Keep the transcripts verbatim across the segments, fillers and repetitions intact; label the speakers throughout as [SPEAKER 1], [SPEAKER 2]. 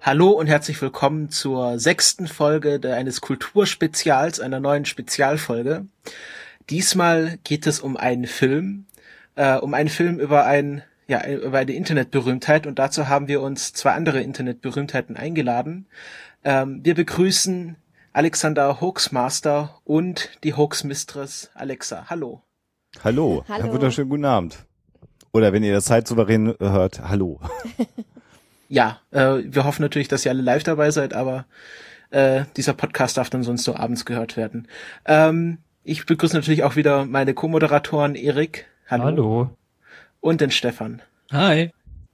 [SPEAKER 1] Hallo und herzlich willkommen zur sechsten Folge der, eines Kulturspezials, einer neuen Spezialfolge. Diesmal geht es um einen Film, äh, um einen Film über ein, ja, über eine Internetberühmtheit, und dazu haben wir uns zwei andere Internetberühmtheiten eingeladen. Ähm, wir begrüßen Alexander Hoaxmaster und die Hoaxmistress Alexa. Hallo.
[SPEAKER 2] Hallo.
[SPEAKER 3] Hallo.
[SPEAKER 2] Einen wunderschönen guten Abend. Oder wenn ihr das Zeitsouverän hört, hallo.
[SPEAKER 1] Ja, äh, wir hoffen natürlich, dass ihr alle live dabei seid, aber äh, dieser Podcast darf dann sonst nur abends gehört werden. Ähm, ich begrüße natürlich auch wieder meine Co-Moderatoren Erik. Hallo.
[SPEAKER 4] Hallo.
[SPEAKER 1] Und den Stefan.
[SPEAKER 4] Hi.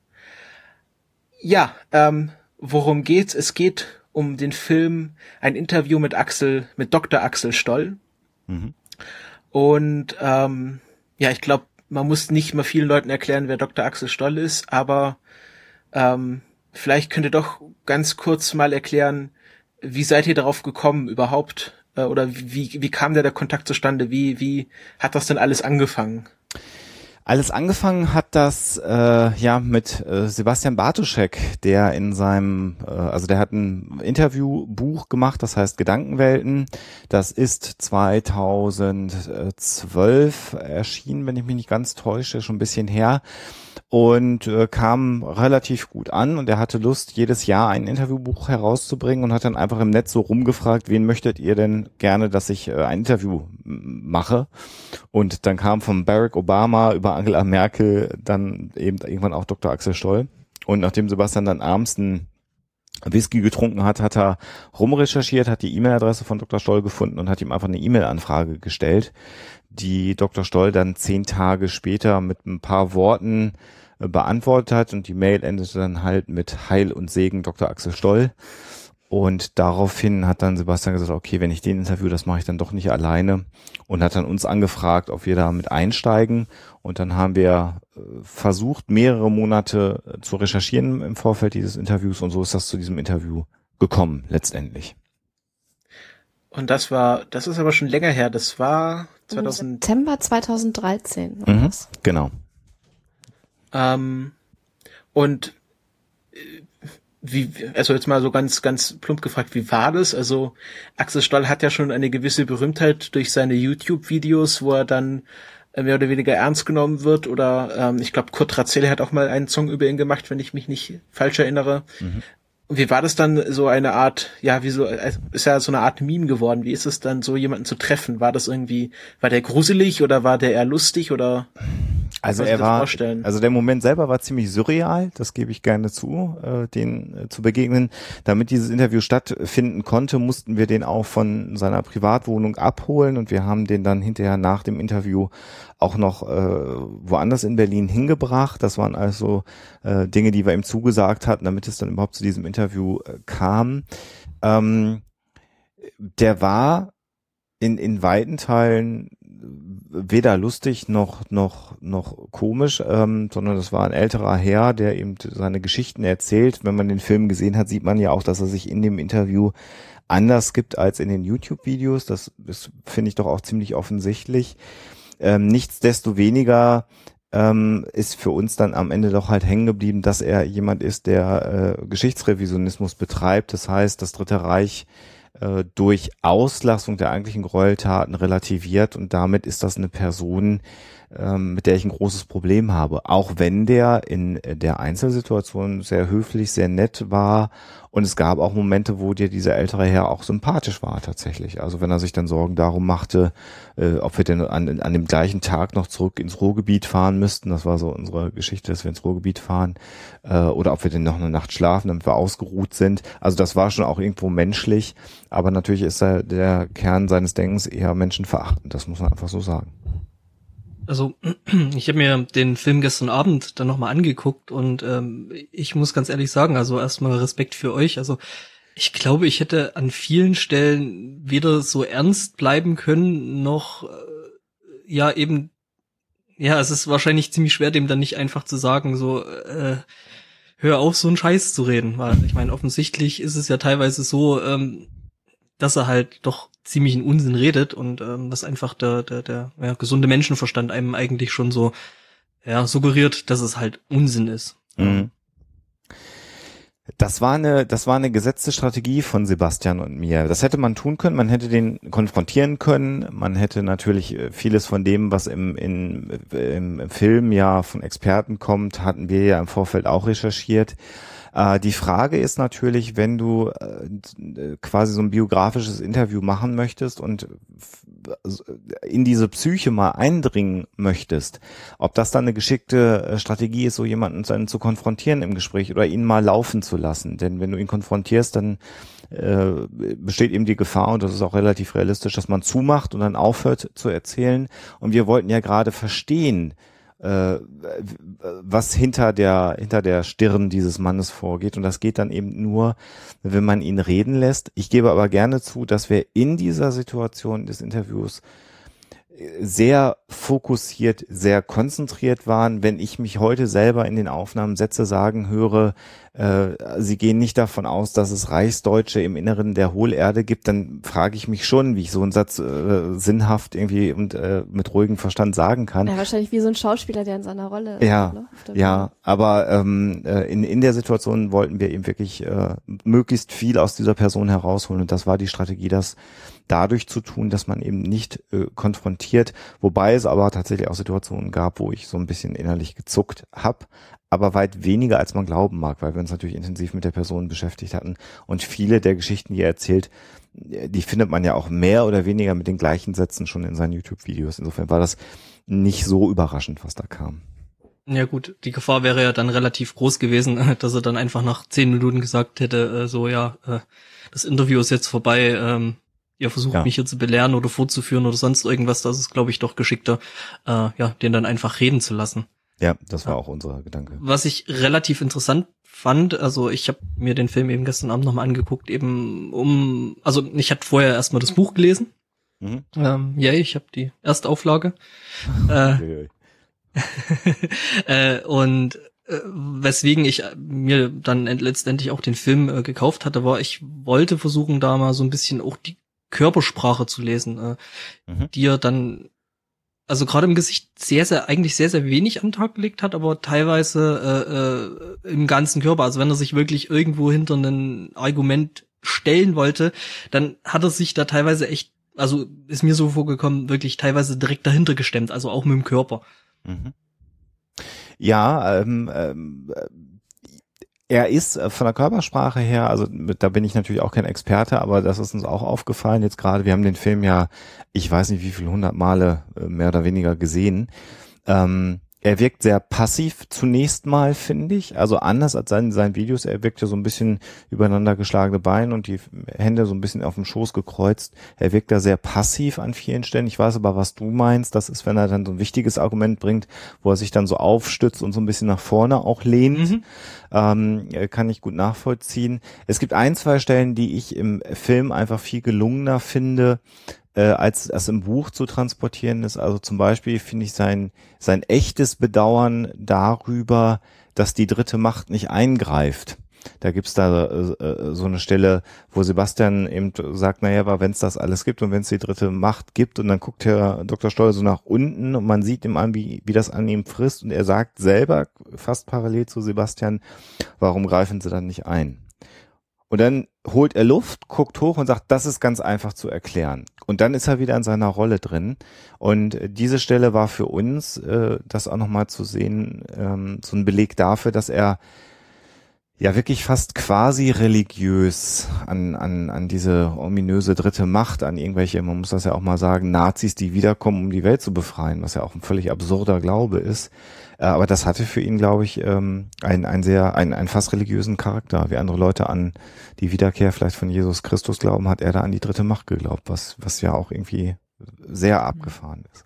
[SPEAKER 1] Ja, ähm, worum geht's? Es geht um den Film Ein Interview mit Axel, mit Doktor Axel Stoll.
[SPEAKER 2] Mhm.
[SPEAKER 1] Und ähm, ja, ich glaube, man muss nicht mal vielen Leuten erklären, wer Doktor Axel Stoll ist, aber ähm, vielleicht könnt ihr doch ganz kurz mal erklären, wie seid ihr darauf gekommen überhaupt? Äh, oder wie, wie kam da der Kontakt zustande? Wie, wie hat das denn alles angefangen?
[SPEAKER 2] Alles angefangen hat das äh, ja mit äh, Sebastian Bartoschek, der in seinem, äh, also der hat ein Interviewbuch gemacht, das heißt Gedankenwelten. Das ist zweitausendzwölf erschienen, wenn ich mich nicht ganz täusche, schon ein bisschen her. Und äh, kam relativ gut an, und er hatte Lust, jedes Jahr ein Interviewbuch herauszubringen, und hat dann einfach im Netz so rumgefragt, wen möchtet ihr denn gerne, dass ich äh, ein Interview mache? Und dann kam von Barack Obama über Angela Merkel dann eben irgendwann auch Doktor Axel Stoll. Und nachdem Sebastian dann abends einen Whisky getrunken hat, hat er rumrecherchiert, hat die E-Mail-Adresse von Doktor Stoll gefunden und hat ihm einfach eine E-Mail-Anfrage gestellt, die Doktor Stoll dann zehn Tage später mit ein paar Worten äh, beantwortet hat, und die Mail endete dann halt mit Heil und Segen Doktor Axel Stoll. Und daraufhin hat dann Sebastian gesagt, okay, wenn ich den interview, das mache ich dann doch nicht alleine, und hat dann uns angefragt, ob wir da mit einsteigen. Und dann haben wir äh, versucht, mehrere Monate äh, zu recherchieren im Vorfeld dieses Interviews, und so ist das zu diesem Interview gekommen letztendlich.
[SPEAKER 1] Und das war, das ist aber schon länger her, das war zweitausend
[SPEAKER 3] September zweitausenddreizehn. Oder
[SPEAKER 2] Mhm,
[SPEAKER 3] was?
[SPEAKER 2] genau.
[SPEAKER 1] Ähm, und äh, wie, also jetzt mal so ganz, ganz plump gefragt, wie war das? Also Axel Stoll hat ja schon eine gewisse Berühmtheit durch seine YouTube-Videos, wo er dann äh, mehr oder weniger ernst genommen wird, oder ähm, ich glaube, Kurt Razelle hat auch mal einen Song über ihn gemacht, wenn ich mich nicht falsch erinnere.
[SPEAKER 2] Mhm.
[SPEAKER 1] Und wie war das dann, so eine Art, ja, wie so, also ist ja so eine Art Meme geworden. Wie ist es dann, so jemanden zu treffen? War das irgendwie, war der gruselig oder war der eher lustig, oder?
[SPEAKER 2] Also er war, also der Moment selber war ziemlich surreal, das gebe ich gerne zu, äh, den äh, zu begegnen. Damit dieses Interview stattfinden konnte, mussten wir den auch von seiner Privatwohnung abholen, und wir haben den dann hinterher nach dem Interview auch noch äh, woanders in Berlin hingebracht. Das waren also äh, Dinge, die wir ihm zugesagt hatten, damit es dann überhaupt zu diesem Interview äh, kam. Ähm, der war in in weiten Teilen weder lustig noch noch noch komisch, ähm, sondern das war ein älterer Herr, der eben seine Geschichten erzählt. Wenn man den Film gesehen hat, sieht man ja auch, dass er sich in dem Interview anders gibt als in den YouTube-Videos. Das ist, finde ich, doch auch ziemlich offensichtlich. Ähm, nichtsdestoweniger ähm, ist für uns dann am Ende doch halt hängen geblieben, dass er jemand ist, der äh, Geschichtsrevisionismus betreibt. Das heißt, das Dritte Reich durch Auslassung der eigentlichen Gräueltaten relativiert, und damit ist das eine Person, ähm, mit der ich ein großes Problem habe. Auch wenn der in der Einzelsituation sehr höflich, sehr nett war, und es gab auch Momente, wo dir dieser ältere Herr auch sympathisch war tatsächlich. Also wenn er sich dann Sorgen darum machte, äh, ob wir denn an, an dem gleichen Tag noch zurück ins Ruhrgebiet fahren müssten, das war so unsere Geschichte, dass wir ins Ruhrgebiet fahren, äh, oder ob wir denn noch eine Nacht schlafen, damit wir ausgeruht sind. Also das war schon auch irgendwo menschlich, aber natürlich ist er der Kern seines Denkens eher menschenverachtend, das muss man einfach so sagen.
[SPEAKER 4] Also ich habe mir den Film gestern Abend dann nochmal angeguckt, und ähm, ich muss ganz ehrlich sagen, also erstmal Respekt für euch. Also ich glaube, ich hätte an vielen Stellen weder so ernst bleiben können, noch äh, ja eben, ja, es ist wahrscheinlich ziemlich schwer, dem dann nicht einfach zu sagen, so äh, hör auf, so einen Scheiß zu reden. Weil ich meine, offensichtlich ist es ja teilweise so, ähm, dass er halt doch ziemlichen Unsinn redet, und ähm, was einfach der der der ja, gesunde Menschenverstand einem eigentlich schon so ja suggeriert, dass es halt Unsinn ist.
[SPEAKER 2] Mhm. Das war eine, das war eine gesetzte Strategie von Sebastian und mir. Das hätte man tun können, man hätte den konfrontieren können, man hätte natürlich vieles von dem, was im, in, im Film ja von Experten kommt, hatten wir ja im Vorfeld auch recherchiert. Äh, die Frage ist natürlich, wenn du äh, quasi so ein biografisches Interview machen möchtest und in diese Psyche mal eindringen möchtest, ob das dann eine geschickte Strategie ist, so jemanden dann zu konfrontieren im Gespräch oder ihn mal laufen zu lassen. Denn wenn du ihn konfrontierst, dann äh, besteht eben die Gefahr, und das ist auch relativ realistisch, dass man zumacht und dann aufhört zu erzählen. Und wir wollten ja gerade verstehen, äh, was hinter der hinter der Stirn dieses Mannes vorgeht, und das geht dann eben nur, wenn man ihn reden lässt. Ich gebe aber gerne zu, dass wir in dieser Situation des Interviews sehr fokussiert, sehr konzentriert waren. Wenn ich mich heute selber in den Aufnahmen Sätze sagen höre, äh, sie gehen nicht davon aus, dass es Reichsdeutsche im Inneren der Hohlerde gibt, dann frage ich mich schon, wie ich so einen Satz äh, sinnhaft irgendwie und äh, mit ruhigem Verstand sagen kann.
[SPEAKER 3] Ja, wahrscheinlich wie so ein Schauspieler, der in seiner Rolle
[SPEAKER 2] ja,
[SPEAKER 3] ist. Ne?
[SPEAKER 2] Ja, aber ähm, in, in der Situation wollten wir eben wirklich äh, möglichst viel aus dieser Person herausholen, und das war die Strategie, das dadurch zu tun, dass man eben nicht äh, konfrontiert, wobei es aber tatsächlich auch Situationen gab, wo ich so ein bisschen innerlich gezuckt habe, aber weit weniger, als man glauben mag, weil wir uns natürlich intensiv mit der Person beschäftigt hatten, und viele der Geschichten, die er erzählt, die findet man ja auch mehr oder weniger mit den gleichen Sätzen schon in seinen YouTube-Videos. Insofern war das nicht so überraschend, was da kam.
[SPEAKER 4] Ja gut, die Gefahr wäre ja dann relativ groß gewesen, dass er dann einfach nach zehn Minuten gesagt hätte, äh, so ja, äh, das Interview ist jetzt vorbei, ähm, ihr versucht ja. mich hier zu belehren oder vorzuführen oder sonst irgendwas. Das ist, glaube ich, doch geschickter, äh, ja, den dann einfach reden zu lassen.
[SPEAKER 2] Ja, das war ja. auch unser Gedanke.
[SPEAKER 4] Was ich relativ interessant fand, also ich habe mir den Film eben gestern Abend nochmal angeguckt, eben um, also ich hatte vorher erstmal das Buch gelesen. Mhm. Ähm, ja, ich habe die Erstauflage. äh, äh, und äh, weswegen ich mir dann letztendlich auch den Film äh, gekauft hatte, war, ich wollte versuchen, da mal so ein bisschen auch die Körpersprache zu lesen, äh, mhm. die er dann, also gerade im Gesicht sehr, sehr, eigentlich sehr, sehr wenig am Tag gelegt hat, aber teilweise äh, äh, im ganzen Körper. Also wenn er sich wirklich irgendwo hinter ein Argument stellen wollte, dann hat er sich da teilweise echt, also ist mir so vorgekommen, wirklich teilweise direkt dahinter gestemmt, also auch mit dem Körper.
[SPEAKER 2] Mhm. Ja, ähm, ähm, er ist von der Körpersprache her, also da bin ich natürlich auch kein Experte, aber das ist uns auch aufgefallen jetzt gerade. Wir haben den Film ja, ich weiß nicht wie viele hundert Male mehr oder weniger gesehen. Ähm, er wirkt sehr passiv zunächst mal, finde ich. Also anders als in seinen Videos. Er wirkt ja so ein bisschen übereinander geschlagene Beine und die Hände so ein bisschen auf dem Schoß gekreuzt. Er wirkt da sehr passiv an vielen Stellen. Ich weiß aber, was du meinst. Das ist, wenn er dann so ein wichtiges Argument bringt, wo er sich dann so aufstützt und so ein bisschen nach vorne auch lehnt. Mhm. Ähm, kann ich gut nachvollziehen. Es gibt ein, zwei Stellen, die ich im Film einfach viel gelungener finde, äh, als das im Buch zu transportieren ist. Also zum Beispiel finde ich sein, sein echtes Bedauern darüber, dass die dritte Macht nicht eingreift. Da gibt's da äh, so eine Stelle, wo Sebastian eben sagt, naja, aber wenn es das alles gibt und wenn es die dritte Macht gibt, und dann guckt Herr Doktor Stoll so nach unten und man sieht ihm an, wie, wie das an ihm frisst, und er sagt selber fast parallel zu Sebastian, warum greifen sie dann nicht ein? Und dann holt er Luft, guckt hoch und sagt, das ist ganz einfach zu erklären. Und dann ist er wieder in seiner Rolle drin. Und diese Stelle war für uns, äh, das auch nochmal zu sehen, ähm, so ein Beleg dafür, dass er ja wirklich fast quasi religiös an, an, an diese ominöse dritte Macht, an irgendwelche, man muss das ja auch mal sagen, Nazis, die wiederkommen, um die Welt zu befreien, was ja auch ein völlig absurder Glaube ist. Aber das hatte für ihn, glaube ich, ein, ein sehr, ein, ein fast religiösen Charakter. Wie andere Leute an die Wiederkehr vielleicht von Jesus Christus glauben, hat er da an die dritte Macht geglaubt, was, was ja auch irgendwie sehr abgefahren ist.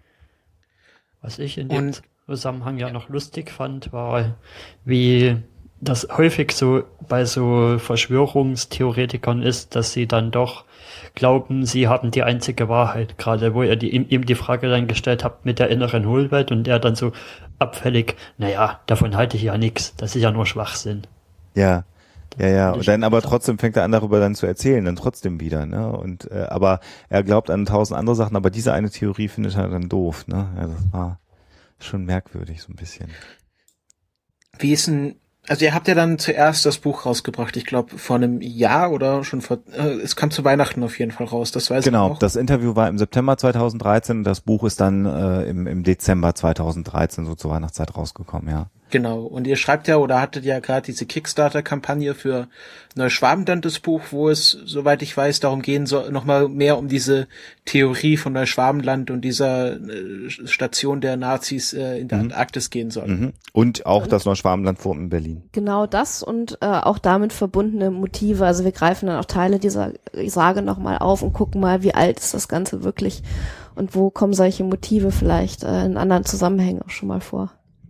[SPEAKER 5] Was ich in dem Und Zusammenhang ja noch lustig fand, war, wie das häufig so bei so Verschwörungstheoretikern ist, dass sie dann doch glauben, sie haben die einzige Wahrheit. Gerade wo ihr die, ihm, ihm die Frage dann gestellt habt mit der inneren Hohlwelt und er dann so abfällig, naja, davon halte ich ja nichts, das ist ja nur Schwachsinn.
[SPEAKER 2] Ja, ja, ja. Und dann aber trotzdem fängt er an, darüber dann zu erzählen, dann trotzdem wieder, ne? Und äh, aber er glaubt an tausend andere Sachen, aber diese eine Theorie findet er dann doof, ne? Ja, das war schon merkwürdig so ein bisschen.
[SPEAKER 1] Wie ist denn Also ihr habt ja dann zuerst das Buch rausgebracht, ich glaube vor einem Jahr oder schon vor, äh, es kam zu Weihnachten auf jeden Fall raus, das weiß
[SPEAKER 2] genau,
[SPEAKER 1] ich auch.
[SPEAKER 2] Genau, das Interview war im September zweitausenddreizehn und das Buch ist dann äh, im, im Dezember zweitausenddreizehn so zur Weihnachtszeit rausgekommen, ja.
[SPEAKER 1] Genau, und ihr schreibt ja oder hattet ja gerade diese Kickstarter-Kampagne für Neuschwabenland, das Buch, wo es, soweit ich weiß, darum gehen soll, nochmal mehr um diese Theorie von Neuschwabenland und dieser äh, Station der Nazis äh, in der mhm. Antarktis gehen soll.
[SPEAKER 2] Mhm. Und auch und das Neuschwabenland-Forum in Berlin.
[SPEAKER 3] Genau das und äh, auch damit verbundene Motive. Also wir greifen dann auch Teile dieser Sage nochmal auf und gucken mal, wie alt ist das Ganze wirklich und wo kommen solche Motive vielleicht äh, in anderen Zusammenhängen auch schon mal vor.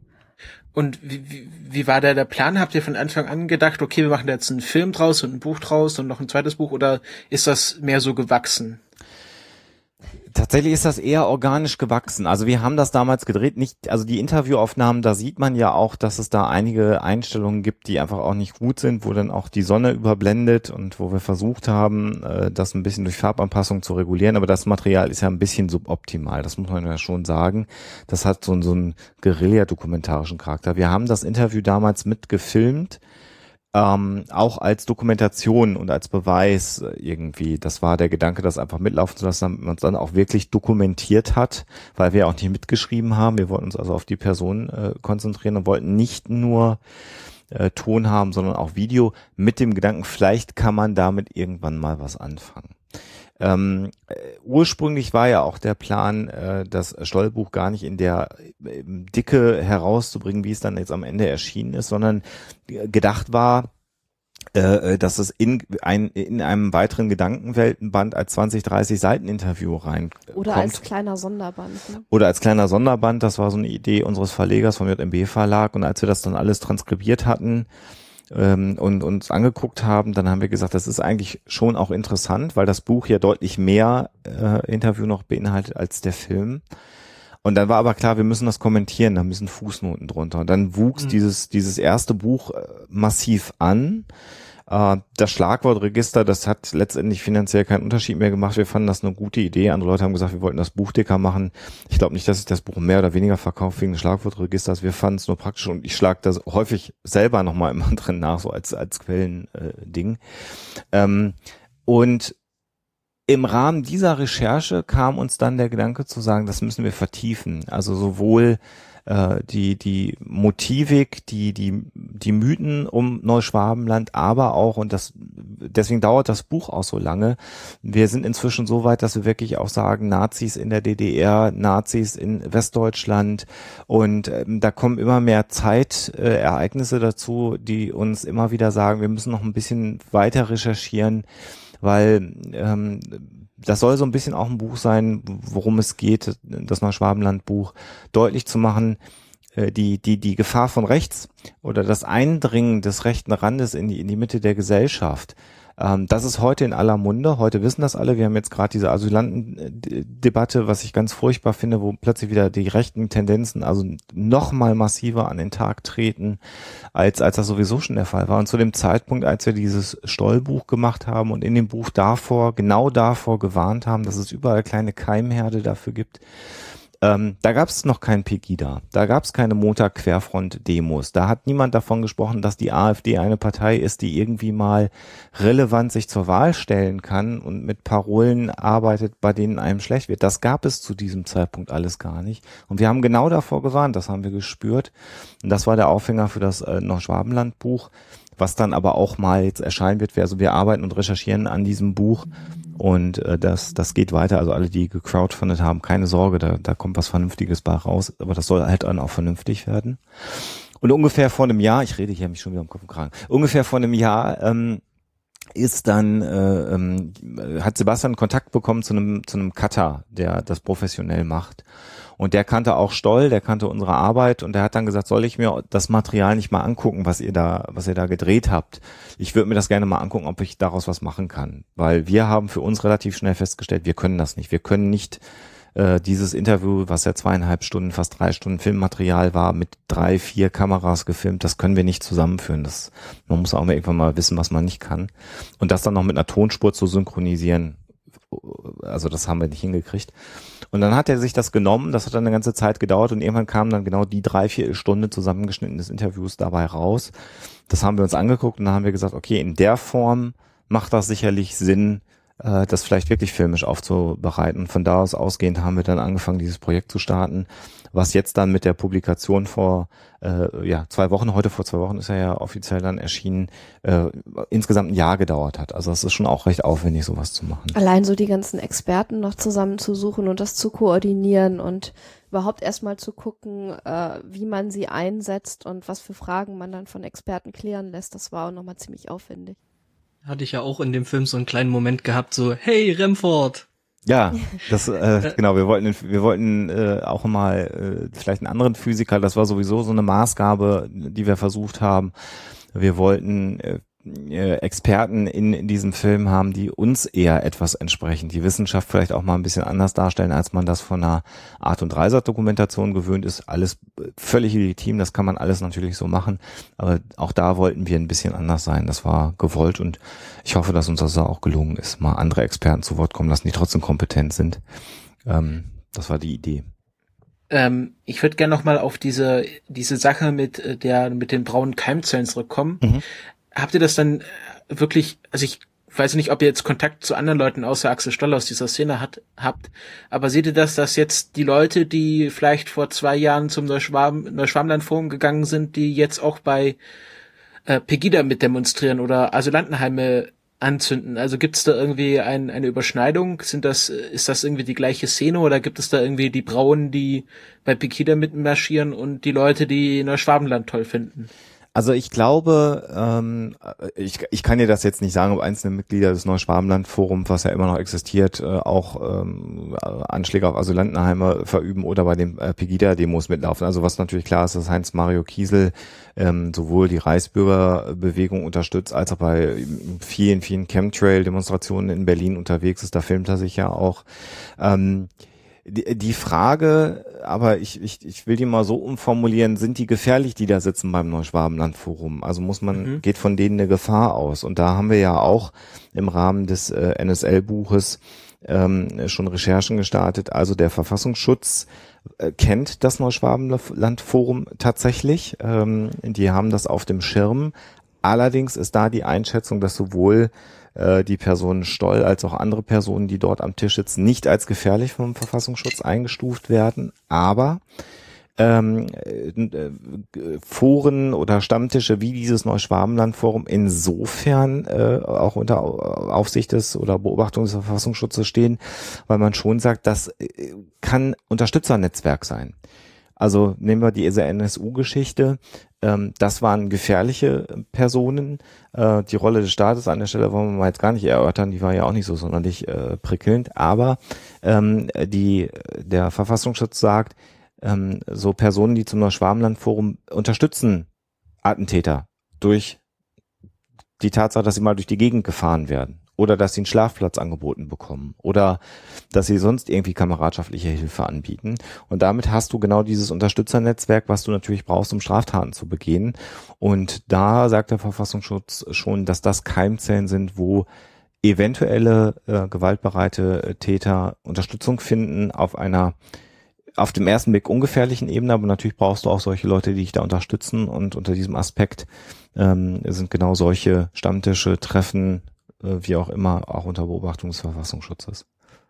[SPEAKER 1] Und wie, wie, wie war da der Plan? Habt ihr von Anfang an gedacht, okay, wir machen jetzt einen Film draus und ein Buch draus und noch ein zweites Buch, oder ist das mehr so gewachsen?
[SPEAKER 2] Tatsächlich ist das eher organisch gewachsen. Also wir haben das damals gedreht, nicht, also die Interviewaufnahmen, da sieht man ja auch, dass es da einige Einstellungen gibt, die einfach auch nicht gut sind, wo dann auch die Sonne überblendet und wo wir versucht haben, das ein bisschen durch Farbanpassung zu regulieren. Aber das Material ist ja ein bisschen suboptimal, das muss man ja schon sagen. Das hat so, so einen Guerilla-dokumentarischen Charakter. Wir haben das Interview damals mitgefilmt, Ähm, auch als Dokumentation und als Beweis irgendwie. Das war der Gedanke, das einfach mitlaufen zu lassen, damit man es dann auch wirklich dokumentiert hat, weil wir auch nicht mitgeschrieben haben. Wir wollten uns also auf die Person äh, konzentrieren und wollten nicht nur äh, Ton haben, sondern auch Video mit dem Gedanken, vielleicht kann man damit irgendwann mal was anfangen. Ähm, äh, ursprünglich war ja auch der Plan, äh, das Stoll-Buch gar nicht in der äh, Dicke herauszubringen, wie es dann jetzt am Ende erschienen ist, sondern äh, gedacht war, äh, dass es in, ein, in einem weiteren Gedankenweltenband als zwanzig, dreißig Seiten Interview reinkommt.
[SPEAKER 3] Oder als kleiner Sonderband. Ne?
[SPEAKER 2] Oder als kleiner Sonderband, das war so eine Idee unseres Verlegers vom J M B Verlag, und als wir das dann alles transkribiert hatten, Ähm, und uns angeguckt haben, dann haben wir gesagt, das ist eigentlich schon auch interessant, weil das Buch ja deutlich mehr äh, Interview noch beinhaltet als der Film. Und dann war aber klar, wir müssen das kommentieren, da müssen Fußnoten drunter. Und dann wuchs mhm. dieses dieses erste Buch äh, massiv an. Äh, das Schlagwortregister, das hat letztendlich finanziell keinen Unterschied mehr gemacht. Wir fanden das eine gute Idee. Andere Leute haben gesagt, wir wollten das Buch dicker machen. Ich glaube nicht, dass sich das Buch mehr oder weniger verkauft wegen des Schlagwortregisters. Wir fanden es nur praktisch und ich schlage das häufig selber nochmal immer drin nach, so als als Quellen-Ding. Äh, ähm, und im Rahmen dieser Recherche kam uns dann der Gedanke zu sagen, das müssen wir vertiefen. Also sowohl die die Motivik, die die die Mythen um Neuschwabenland, aber auch, und das deswegen dauert das Buch auch so lange, wir sind inzwischen so weit, dass wir wirklich auch sagen, Nazis in der D D R, Nazis in Westdeutschland, und ähm, da kommen immer mehr Zeitereignisse dazu, die uns immer wieder sagen, wir müssen noch ein bisschen weiter recherchieren, weil ähm, das soll so ein bisschen auch ein Buch sein, worum es geht, das Neuschwabenland-Buch, deutlich zu machen, äh, die die die Gefahr von rechts oder das Eindringen des rechten Randes in die in die Mitte der Gesellschaft. Ähm, das ist heute in aller Munde. Heute wissen das alle. Wir haben jetzt gerade diese Asylantendebatte, was ich ganz furchtbar finde, wo plötzlich wieder die rechten Tendenzen also noch mal massiver an den Tag treten, als als das sowieso schon der Fall war. Und zu dem Zeitpunkt, als wir dieses Stoll-Buch gemacht haben und in dem Buch davor, genau davor gewarnt haben, dass es überall kleine Keimherde dafür gibt, Ähm, da gab es noch kein Pegida, da gab es keine Montag-Querfront-Demos, da hat niemand davon gesprochen, dass die AfD eine Partei ist, die irgendwie mal relevant sich zur Wahl stellen kann und mit Parolen arbeitet, bei denen einem schlecht wird. Das gab es zu diesem Zeitpunkt alles gar nicht. Und wir haben genau davor gewarnt, das haben wir gespürt. Und das war der Aufhänger für das äh, Neuschwabenland-Buch, was dann aber auch mal jetzt erscheinen wird. Also wir arbeiten und recherchieren an diesem Buch. Und äh, das das geht weiter, also alle, die gecrowdfundet haben, keine Sorge, da da kommt was Vernünftiges bei raus, aber das soll halt dann auch vernünftig werden. Und ungefähr vor einem Jahr, ich rede hier mich schon wieder am Kopf und Kragen, ungefähr vor einem Jahr ähm, ist dann, äh, ähm, hat Sebastian Kontakt bekommen zu einem zu einem Cutter, der das professionell macht. Und der kannte auch Stoll, der kannte unsere Arbeit, und der hat dann gesagt, soll ich mir das Material nicht mal angucken, was ihr da, was ihr da gedreht habt? Ich würde mir das gerne mal angucken, ob ich daraus was machen kann. Weil wir haben für uns relativ schnell festgestellt, wir können das nicht. Wir können nicht äh, dieses Interview, was ja zweieinhalb Stunden, fast drei Stunden Filmmaterial war, mit drei, vier Kameras gefilmt, das können wir nicht zusammenführen. Das, man muss auch mal irgendwann mal wissen, was man nicht kann. Und das dann noch mit einer Tonspur zu synchronisieren, also das haben wir nicht hingekriegt. Und dann hat er sich das genommen, das hat dann eine ganze Zeit gedauert und irgendwann kam dann genau die drei, vier Stunden zusammengeschnitten des Interviews dabei raus. Das haben wir uns angeguckt und dann haben wir gesagt, okay, in der Form macht das sicherlich Sinn, äh, das vielleicht wirklich filmisch aufzubereiten. Von da aus ausgehend haben wir dann angefangen, dieses Projekt zu starten, was jetzt dann mit der Publikation vor äh, ja zwei Wochen, heute vor zwei Wochen ist er ja offiziell dann erschienen, äh, insgesamt ein Jahr gedauert hat. Also es ist schon auch recht aufwendig, sowas zu machen.
[SPEAKER 3] Allein so die ganzen Experten noch zusammenzusuchen und das zu koordinieren und überhaupt erstmal zu gucken, äh, wie man sie einsetzt und was für Fragen man dann von Experten klären lässt, das war auch nochmal ziemlich aufwendig.
[SPEAKER 4] Hatte ich ja auch in dem Film so einen kleinen Moment gehabt, so, hey, Remford!
[SPEAKER 2] Ja, das äh, genau. Wir wollten, wir wollten äh, auch mal äh, vielleicht einen anderen Physiker. Das war sowieso so eine Maßgabe, die wir versucht haben. Wir wollten äh, Experten in, in diesem Film haben, die uns eher etwas entsprechen, die Wissenschaft vielleicht auch mal ein bisschen anders darstellen, als man das von einer Art- und Dreisat-Dokumentation gewöhnt ist. Alles völlig legitim, das kann man alles natürlich so machen, aber auch da wollten wir ein bisschen anders sein. Das war gewollt und ich hoffe, dass uns das auch gelungen ist, mal andere Experten zu Wort kommen lassen, die trotzdem kompetent sind. Ähm, das war die Idee.
[SPEAKER 1] Ähm, ich würde gerne noch mal auf diese diese Sache mit der mit den braunen Keimzellen zurückkommen. Mhm. Habt ihr das dann wirklich, also ich weiß nicht, ob ihr jetzt Kontakt zu anderen Leuten außer Axel Stoll aus dieser Szene hat, habt, aber seht ihr das, dass jetzt die Leute, die vielleicht vor zwei Jahren zum Neuschwarm, Neuschwarmland-Forum gegangen sind, die jetzt auch bei äh, Pegida mit demonstrieren oder Asylantenheime anzünden? Also gibt es da irgendwie ein, eine Überschneidung? Sind das, ist das irgendwie die gleiche Szene oder gibt es da irgendwie die Braunen, die bei Pegida mitmarschieren und die Leute, die Neuschwabenland toll finden?
[SPEAKER 2] Also ich glaube, ähm, ich, ich kann dir das jetzt nicht sagen, ob einzelne Mitglieder des Neuschwabenland-Forums, was ja immer noch existiert, äh, auch ähm, Anschläge auf Asylantenheime verüben oder bei den äh, Pegida-Demos mitlaufen. Also was natürlich klar ist, dass Heinz-Mario Kiesel ähm, sowohl die Reichsbürgerbewegung unterstützt, als auch bei vielen, vielen Chemtrail-Demonstrationen in Berlin unterwegs ist. Da filmt er sich ja auch. Ähm, Die, die Frage, aber ich, ich, ich will die mal so umformulieren, sind die gefährlich, die da sitzen beim Neuschwabenland-Forum? Also muss man, mhm. geht von denen eine Gefahr aus. Und da haben wir ja auch im Rahmen des äh, N S L-Buches ähm, schon Recherchen gestartet. Also der Verfassungsschutz äh, kennt das Neuschwabenland-Forum tatsächlich. Ähm, die haben das auf dem Schirm. Allerdings ist da die Einschätzung, dass sowohl die Person Stoll als auch andere Personen, die dort am Tisch sitzen, nicht als gefährlich vom Verfassungsschutz eingestuft werden, aber ähm, äh, Foren oder Stammtische wie dieses Neuschwabenland-Forum insofern äh, auch unter Aufsicht des oder Beobachtung des Verfassungsschutzes stehen, weil man schon sagt, das kann Unterstützernetzwerk sein. Also nehmen wir diese N S U-Geschichte. Ähm, das waren gefährliche Personen. Äh, die Rolle des Staates an der Stelle wollen wir mal jetzt gar nicht erörtern. Die war ja auch nicht so sonderlich äh, prickelnd. Aber ähm, die der Verfassungsschutz sagt, ähm, so Personen, die zum Neuschwabenland-Forum unterstützen Attentäter durch die Tatsache, dass sie mal durch die Gegend gefahren werden. Oder dass sie einen Schlafplatz angeboten bekommen. Oder dass sie sonst irgendwie kameradschaftliche Hilfe anbieten. Und damit hast du genau dieses Unterstützernetzwerk, was du natürlich brauchst, um Straftaten zu begehen. Und da sagt der Verfassungsschutz schon, dass das Keimzellen sind, wo eventuelle äh, gewaltbereite äh, Täter Unterstützung finden auf einer auf dem ersten Blick ungefährlichen Ebene, aber natürlich brauchst du auch solche Leute, die dich da unterstützen. Und unter diesem Aspekt ähm, sind genau solche Stammtische, Treffen, wie auch immer, auch unter Beobachtung des Verfassungsschutzes.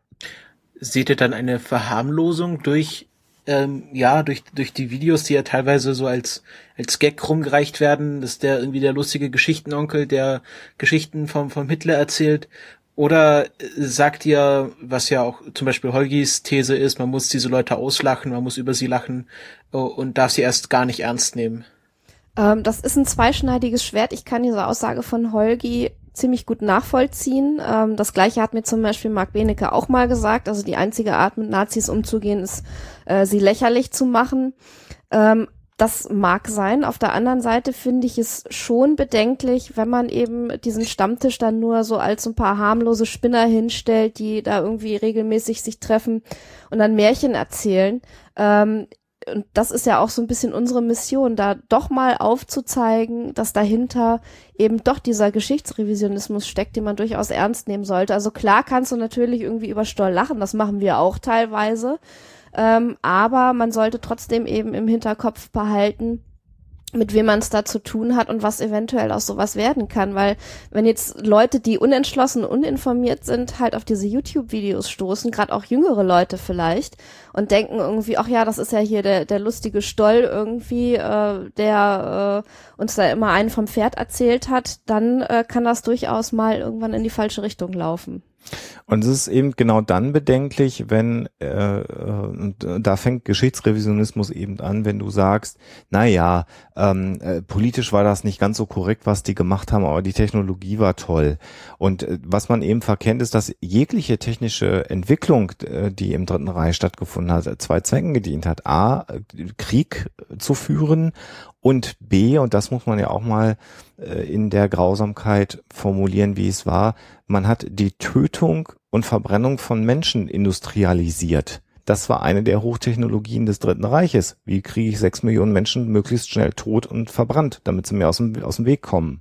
[SPEAKER 1] Seht ihr dann eine Verharmlosung durch, ähm, ja, durch durch die Videos, die ja teilweise so als als Gag rumgereicht werden, dass der irgendwie der lustige Geschichtenonkel, der Geschichten vom vom Hitler erzählt? Oder sagt ihr, was ja auch zum Beispiel Holgis These ist, man muss diese Leute auslachen, man muss über sie lachen und darf sie erst gar nicht ernst nehmen?
[SPEAKER 3] Ähm, das ist ein zweischneidiges Schwert. Ich kann diese Aussage von Holgi ziemlich gut nachvollziehen. Ähm, das Gleiche hat mir zum Beispiel Marc Benecke auch mal gesagt. Also die einzige Art, mit Nazis umzugehen, ist, äh, sie lächerlich zu machen. Ähm, das mag sein. Auf der anderen Seite finde ich es schon bedenklich, wenn man eben diesen Stammtisch dann nur so als ein paar harmlose Spinner hinstellt, die da irgendwie regelmäßig sich treffen und dann Märchen erzählen. Ähm, und das ist ja auch so ein bisschen unsere Mission, da doch mal aufzuzeigen, dass dahinter eben doch dieser Geschichtsrevisionismus steckt, den man durchaus ernst nehmen sollte. Also klar kannst du natürlich irgendwie über Stoll lachen, das machen wir auch teilweise, ähm, aber man sollte trotzdem eben im Hinterkopf behalten, mit wem man es da zu tun hat und was eventuell aus sowas werden kann, weil wenn jetzt Leute, die unentschlossen, uninformiert sind, halt auf diese YouTube-Videos stoßen, gerade auch jüngere Leute vielleicht, und denken irgendwie, ach ja, das ist ja hier der der lustige Stoll irgendwie, äh, der äh, uns da immer einen vom Pferd erzählt hat, dann äh, kann das durchaus mal irgendwann in die falsche Richtung laufen.
[SPEAKER 2] Und es ist eben genau dann bedenklich, wenn, äh, und da fängt Geschichtsrevisionismus eben an, wenn du sagst, na ja, ähm, äh, politisch war das nicht ganz so korrekt, was die gemacht haben, aber die Technologie war toll. Und äh, was man eben verkennt, ist, dass jegliche technische Entwicklung, äh, die im Dritten Reich stattgefunden hat, zwei Zwecken gedient hat. A, Krieg zu führen, und B, und das muss man ja auch mal äh, in der Grausamkeit formulieren, wie es war, man hat die Tötung und Verbrennung von Menschen industrialisiert. Das war eine der Hochtechnologien des Dritten Reiches. Wie kriege ich sechs Millionen Menschen möglichst schnell tot und verbrannt, damit sie mir aus dem, aus dem Weg kommen?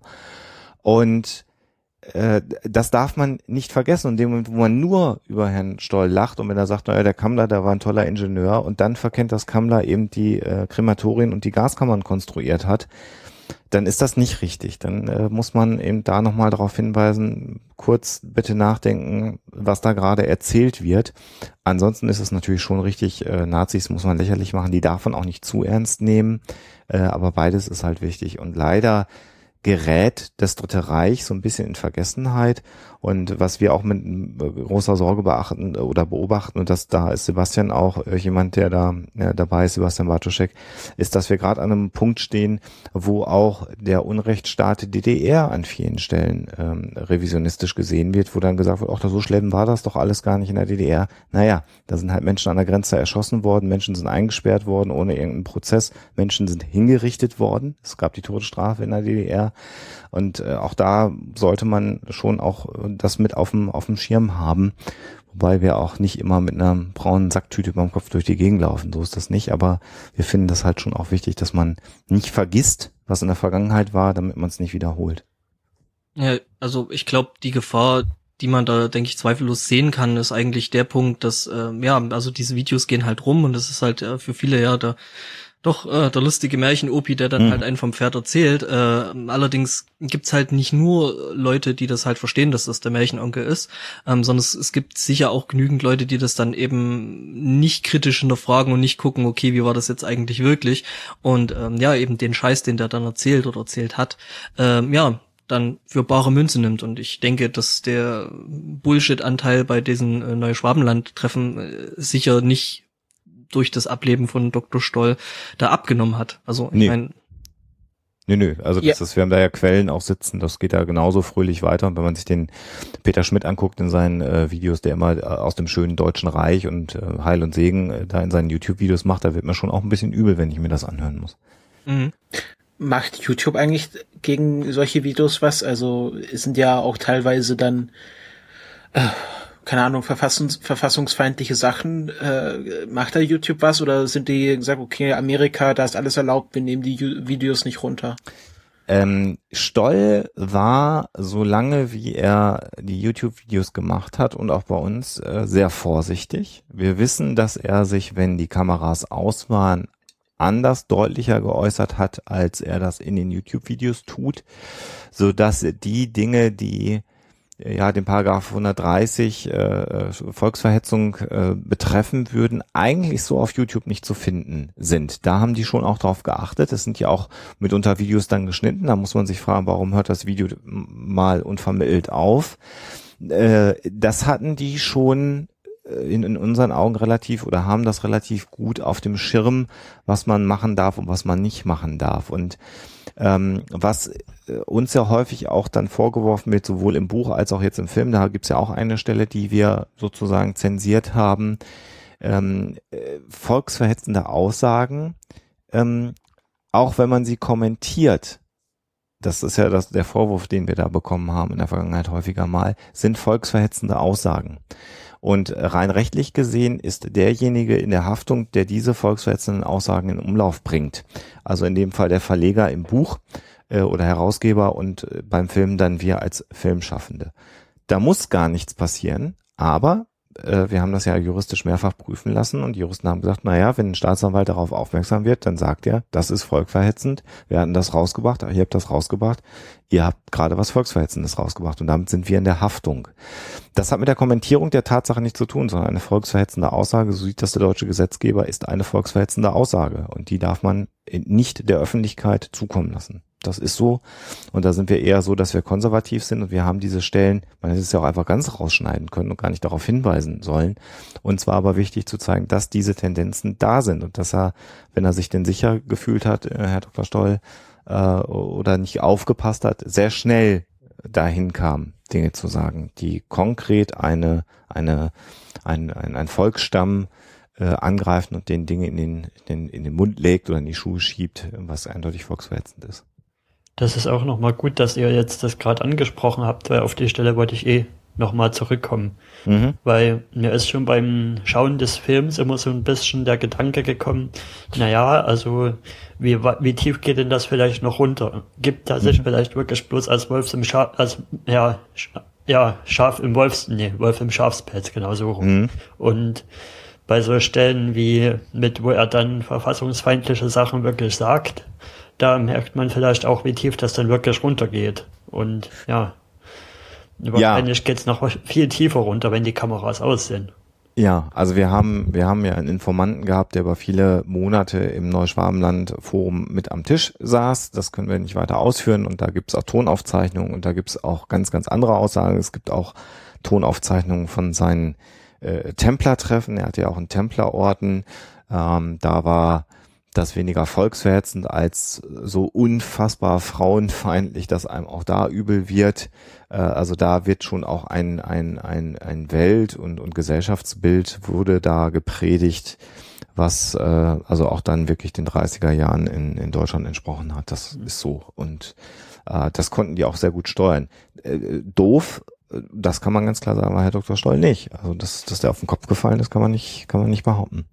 [SPEAKER 2] Und äh, das darf man nicht vergessen. Und in dem Moment, wo man nur über Herrn Stoll lacht und wenn er sagt, naja, der Kammler, der war ein toller Ingenieur, und dann verkennt, dass Kammler eben die äh, Krematorien und die Gaskammern konstruiert hat, dann ist das nicht richtig. Dann äh, muss man eben da nochmal darauf hinweisen, kurz bitte nachdenken, was da gerade erzählt wird. Ansonsten ist es natürlich schon richtig, äh, Nazis muss man lächerlich machen, die darf man auch nicht zu ernst nehmen, äh, aber beides ist halt wichtig. Und leider gerät das Dritte Reich so ein bisschen in Vergessenheit, und was wir auch mit großer Sorge beachten oder beobachten, und das da ist Sebastian auch jemand, der da äh, dabei ist, Sebastian Bartoschek, ist, dass wir gerade an einem Punkt stehen, wo auch der Unrechtsstaat D D R an vielen Stellen ähm, revisionistisch gesehen wird, wo dann gesagt wird, ach, so schlimm war das doch alles gar nicht in der D D R. Naja, da sind halt Menschen an der Grenze erschossen worden, Menschen sind eingesperrt worden ohne irgendeinen Prozess, Menschen sind hingerichtet worden, es gab die Todesstrafe in der D D R. Und äh, auch da sollte man schon auch äh, das mit auf dem auf dem Schirm haben, wobei wir auch nicht immer mit einer braunen Sacktüte über dem Kopf durch die Gegend laufen, so ist das nicht, aber wir finden das halt schon auch wichtig, dass man nicht vergisst, was in der Vergangenheit war, damit man es nicht wiederholt.
[SPEAKER 4] Ja, also ich glaube, die Gefahr, die man da, denke ich, zweifellos sehen kann, ist eigentlich der Punkt, dass, äh, ja, also diese Videos gehen halt rum, und das ist halt äh, für viele ja der Doch, äh, der lustige Märchen-Opi, der dann mhm. halt einen vom Pferd erzählt. Äh, allerdings gibt's halt nicht nur Leute, die das halt verstehen, dass das der Märchenonkel ist, ähm, sondern es, es gibt sicher auch genügend Leute, die das dann eben nicht kritisch hinterfragen und nicht gucken, okay, wie war das jetzt eigentlich wirklich? Und ähm, ja, eben den Scheiß, den der dann erzählt oder erzählt hat, ähm, ja, dann für bare Münze nimmt. Und ich denke, dass der Bullshit-Anteil bei diesen äh, Neuschwabenland-Treffen äh, sicher nicht durch das Ableben von Doktor Stoll da abgenommen hat. Also ich
[SPEAKER 2] nee.
[SPEAKER 4] meine,
[SPEAKER 2] Nö, nö, also das
[SPEAKER 1] ja.
[SPEAKER 2] ist, wir haben da ja Quellen auch sitzen, das geht da genauso fröhlich weiter. Und wenn man sich den Peter Schmidt anguckt in seinen äh, Videos, der immer äh, aus dem schönen Deutschen Reich und äh, Heil und Segen äh, da in seinen YouTube-Videos macht, da wird mir schon auch ein bisschen übel, wenn ich mir das anhören muss.
[SPEAKER 4] Mhm.
[SPEAKER 1] Macht YouTube eigentlich gegen solche Videos was? Also es sind ja auch teilweise dann äh, keine Ahnung, verfassungs- verfassungsfeindliche Sachen, äh, macht da YouTube was, oder sind die gesagt, okay, Amerika, da ist alles erlaubt, wir nehmen die Ju- Videos nicht runter?
[SPEAKER 2] Ähm, Stoll war, solange wie er die YouTube-Videos gemacht hat und auch bei uns, äh, sehr vorsichtig. Wir wissen, dass er sich, wenn die Kameras aus waren, anders deutlicher geäußert hat, als er das in den YouTube-Videos tut, so dass die Dinge, die ja den Paragraph hundertdreißig äh, Volksverhetzung äh, betreffen würden, eigentlich so auf YouTube nicht zu finden sind. Da haben die schon auch drauf geachtet. Es sind ja auch mitunter Videos dann geschnitten. Da muss man sich fragen, warum hört das Video mal unvermittelt auf? Äh, das hatten die schon in, in unseren Augen relativ oder haben das relativ gut auf dem Schirm, was man machen darf und was man nicht machen darf. Und ähm, was uns ja häufig auch dann vorgeworfen wird, sowohl im Buch als auch jetzt im Film, da gibt's ja auch eine Stelle, die wir sozusagen zensiert haben, ähm, äh, volksverhetzende Aussagen, ähm, auch wenn man sie kommentiert, das ist ja das, der Vorwurf, den wir da bekommen haben in der Vergangenheit häufiger mal, sind volksverhetzende Aussagen. Und rein rechtlich gesehen ist derjenige in der Haftung, der diese volksverhetzenden Aussagen in Umlauf bringt. Also in dem Fall der Verleger im Buch äh, oder Herausgeber und äh, beim Film dann wir als Filmschaffende. Da muss gar nichts passieren, aber äh, wir haben das ja juristisch mehrfach prüfen lassen und die Juristen haben gesagt, naja, wenn ein Staatsanwalt darauf aufmerksam wird, dann sagt er, das ist volksverhetzend, wir hatten das rausgebracht, ihr habt das rausgebracht, ihr habt gerade was Volksverhetzendes rausgebracht und damit sind wir in der Haftung. Das hat mit der Kommentierung der Tatsache nichts zu tun, sondern eine volksverhetzende Aussage, so sieht das der deutsche Gesetzgeber, ist eine volksverhetzende Aussage und die darf man nicht der Öffentlichkeit zukommen lassen. Das ist so und da sind wir eher so, dass wir konservativ sind und wir haben diese Stellen, man hätte es ja auch einfach ganz rausschneiden können und gar nicht darauf hinweisen sollen. Und zwar aber wichtig zu zeigen, dass diese Tendenzen da sind und dass er, wenn er sich denn sicher gefühlt hat, Herr Doktor Stoll, äh, oder nicht aufgepasst hat, sehr schnell dahin kam, Dinge zu sagen, die konkret eine, eine, ein, ein, ein Volksstamm äh, angreifen und den Dinge in den, in den, in den Mund legt oder in die Schuhe schiebt, was eindeutig volksverhetzend ist.
[SPEAKER 5] Das ist auch nochmal gut, dass ihr jetzt das gerade angesprochen habt, weil auf die Stelle wollte ich eh nochmal zurückkommen. Mhm. Weil mir ist schon beim Schauen des Films immer so ein bisschen der Gedanke gekommen, naja, also wie wie tief geht denn das vielleicht noch runter? Gibt er sich mhm. vielleicht wirklich bloß als Wolf im Schaf, als ja, ja, Schaf im Wolfs, nee, Wolf im Schafspelz, genau so rum. Mhm. Und bei so Stellen wie mit, wo er dann verfassungsfeindliche Sachen wirklich sagt, da merkt man vielleicht auch, wie tief das dann wirklich runtergeht. Und ja, wahrscheinlich ja. geht's noch viel tiefer runter, wenn die Kameras aus sind.
[SPEAKER 2] Ja, also wir haben wir haben ja einen Informanten gehabt, der über viele Monate im Neuschwabenland-Forum mit am Tisch saß. Das können wir nicht weiter ausführen. Und da gibt's auch Tonaufzeichnungen und da gibt's auch ganz, ganz andere Aussagen. Es gibt auch Tonaufzeichnungen von seinen äh, Templertreffen. Er hatte ja auch einen Templerorden. Ähm, da war das weniger volksverhetzend als so unfassbar frauenfeindlich, dass einem auch da übel wird. Äh, also da wird schon auch ein ein ein ein Welt- und und Gesellschaftsbild wurde da gepredigt, was äh, also auch dann wirklich den dreißiger Jahren in in Deutschland entsprochen hat. Das ist so und äh, das konnten die auch sehr gut steuern. Äh, doof, das kann man ganz klar sagen, war Herr Doktor Stoll nicht. Also dass dass der auf den Kopf gefallen ist, kann man nicht kann man nicht behaupten.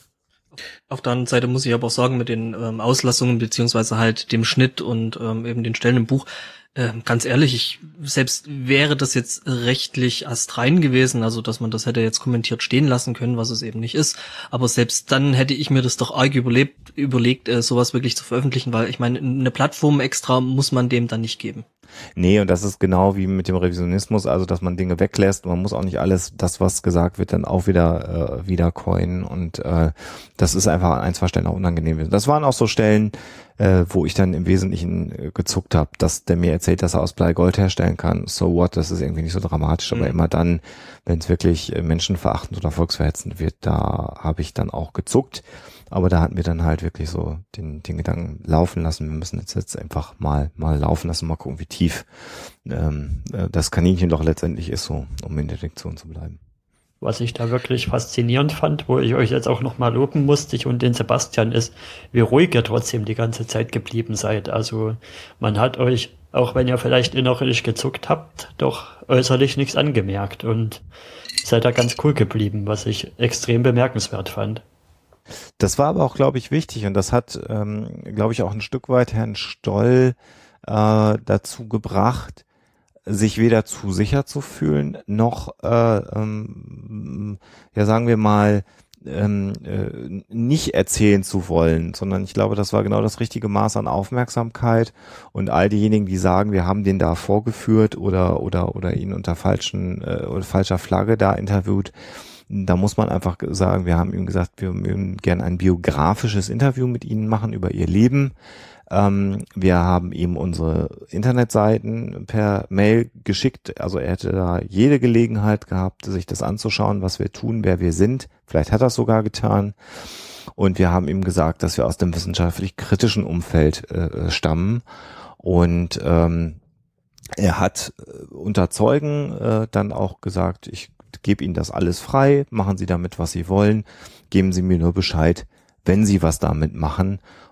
[SPEAKER 4] Auf der anderen Seite muss ich aber auch sagen, mit den ähm, Auslassungen beziehungsweise halt dem Schnitt und ähm, eben den Stellen im Buch, äh, ganz ehrlich, ich selbst wäre das jetzt rechtlich astrein gewesen, also dass man das hätte jetzt kommentiert stehen lassen können, was es eben nicht ist, aber selbst dann hätte ich mir das doch arg überlebt, überlegt, äh, sowas wirklich zu veröffentlichen, weil ich meine, eine Plattform extra muss man dem dann nicht geben.
[SPEAKER 2] Nee, und das ist genau wie mit dem Revisionismus, also dass man Dinge weglässt. Man muss auch nicht alles, das was gesagt wird, dann auch wieder äh, wieder coinen und äh, das ist einfach an ein, zwei Stellen auch unangenehm. Das waren auch so Stellen, äh, wo ich dann im Wesentlichen äh, gezuckt habe, dass der mir erzählt, dass er aus Blei Gold herstellen kann. So what, das ist irgendwie nicht so dramatisch, aber mhm. immer dann, wenn es wirklich äh, menschenverachtend oder volksverhetzend wird, da habe ich dann auch gezuckt. Aber da hatten wir dann halt wirklich so den, den Gedanken laufen lassen. Wir müssen jetzt, jetzt einfach mal mal laufen lassen, mal gucken, wie tief ähm, das Kaninchen doch letztendlich ist, so um in der Diktion zu bleiben.
[SPEAKER 5] Was ich da wirklich faszinierend fand, wo ich euch jetzt auch nochmal loben musste, ich und den Sebastian, ist, wie ruhig ihr trotzdem die ganze Zeit geblieben seid. Also man hat euch, auch wenn ihr vielleicht innerlich gezuckt habt, doch äußerlich nichts angemerkt und seid da ganz cool geblieben, was ich extrem bemerkenswert fand.
[SPEAKER 2] Das war aber auch, glaube ich, wichtig und das hat, ähm, glaube ich, auch ein Stück weit Herrn Stoll äh, dazu gebracht, sich weder zu sicher zu fühlen, noch, äh, ähm, ja sagen wir mal, ähm, äh, nicht erzählen zu wollen, sondern ich glaube, das war genau das richtige Maß an Aufmerksamkeit und all diejenigen, die sagen, wir haben den da vorgeführt oder oder oder ihn unter falschen äh, oder falscher Flagge da interviewt. Da muss man einfach sagen, wir haben ihm gesagt, wir würden gerne ein biografisches Interview mit Ihnen machen über Ihr Leben. Ähm, wir haben ihm unsere Internetseiten per Mail geschickt. Also er hätte da jede Gelegenheit gehabt, sich das anzuschauen, was wir tun, wer wir sind. Vielleicht hat er es sogar getan. Und wir haben ihm gesagt, dass wir aus dem wissenschaftlich kritischen Umfeld äh, stammen. Und ähm, er hat unter Zeugen äh, dann auch gesagt, ich gebe Ihnen das alles frei, machen Sie damit, was Sie wollen, geben Sie mir nur Bescheid, wenn Sie was damit machen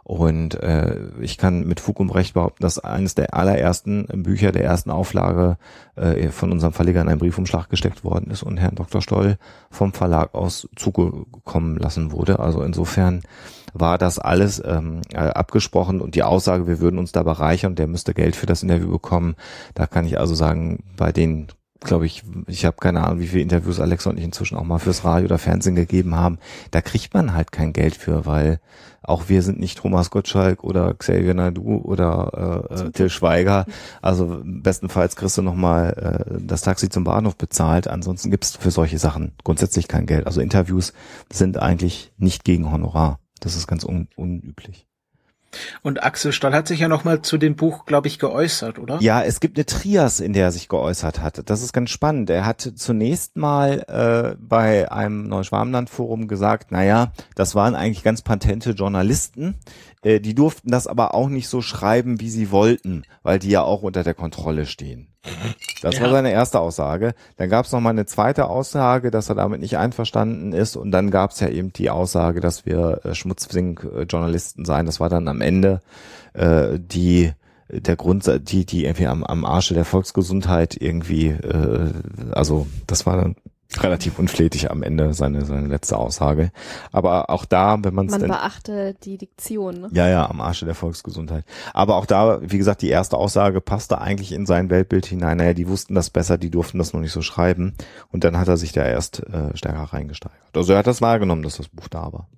[SPEAKER 2] Und äh, ich kann mit Fug und Recht behaupten, dass eines der allerersten Bücher der ersten Auflage äh, von unserem Verleger in einen Briefumschlag gesteckt worden ist und Herrn Doktor Stoll vom Verlag aus zugekommen lassen wurde. Also insofern war das alles ähm, äh, abgesprochen und die Aussage, wir würden uns da bereichern, der müsste Geld für das Interview bekommen. Da kann ich also sagen, bei den glaube ich, ich habe keine Ahnung, wie viele Interviews Alexa und ich inzwischen auch mal fürs Radio oder Fernsehen gegeben haben. Da kriegt man halt kein Geld für, weil auch wir sind nicht Thomas Gottschalk oder Xavier Naidoo oder äh, Till Schweiger. Also bestenfalls kriegst du nochmal äh, das Taxi zum Bahnhof bezahlt. Ansonsten gibt's für solche Sachen grundsätzlich kein Geld. Also Interviews sind eigentlich nicht gegen Honorar. Das ist ganz un- unüblich.
[SPEAKER 1] Und Axel Stoll hat sich ja nochmal zu dem Buch, glaube ich, geäußert, oder?
[SPEAKER 2] Ja, es gibt eine Trias, in der er sich geäußert hat. Das ist ganz spannend. Er hat zunächst mal äh, bei einem Neuschwarmland-Forum gesagt, naja, das waren eigentlich ganz patente Journalisten. Äh, die durften das aber auch nicht so schreiben, wie sie wollten, weil die ja auch unter der Kontrolle stehen. Das ja. war seine erste Aussage. Dann gab es noch mal eine zweite Aussage, dass er damit nicht einverstanden ist. Und dann gab es ja eben die Aussage, dass wir äh, Schmutzfink-Journalisten seien. Das war dann am Ende äh, die der Grund, die die irgendwie am, am Arsche der Volksgesundheit irgendwie, äh, also das war dann relativ unflätig am Ende seine seine letzte Aussage. Aber auch da, wenn man es
[SPEAKER 3] Man beachte die Diktion, ne?
[SPEAKER 2] Ja, ja, am Arsche der Volksgesundheit. Aber auch da, wie gesagt, die erste Aussage passte eigentlich in sein Weltbild hinein. Naja, die wussten das besser, die durften das noch nicht so schreiben. Und dann hat er sich da erst äh, stärker reingesteigert. Also er hat das wahrgenommen, dass das Buch da war.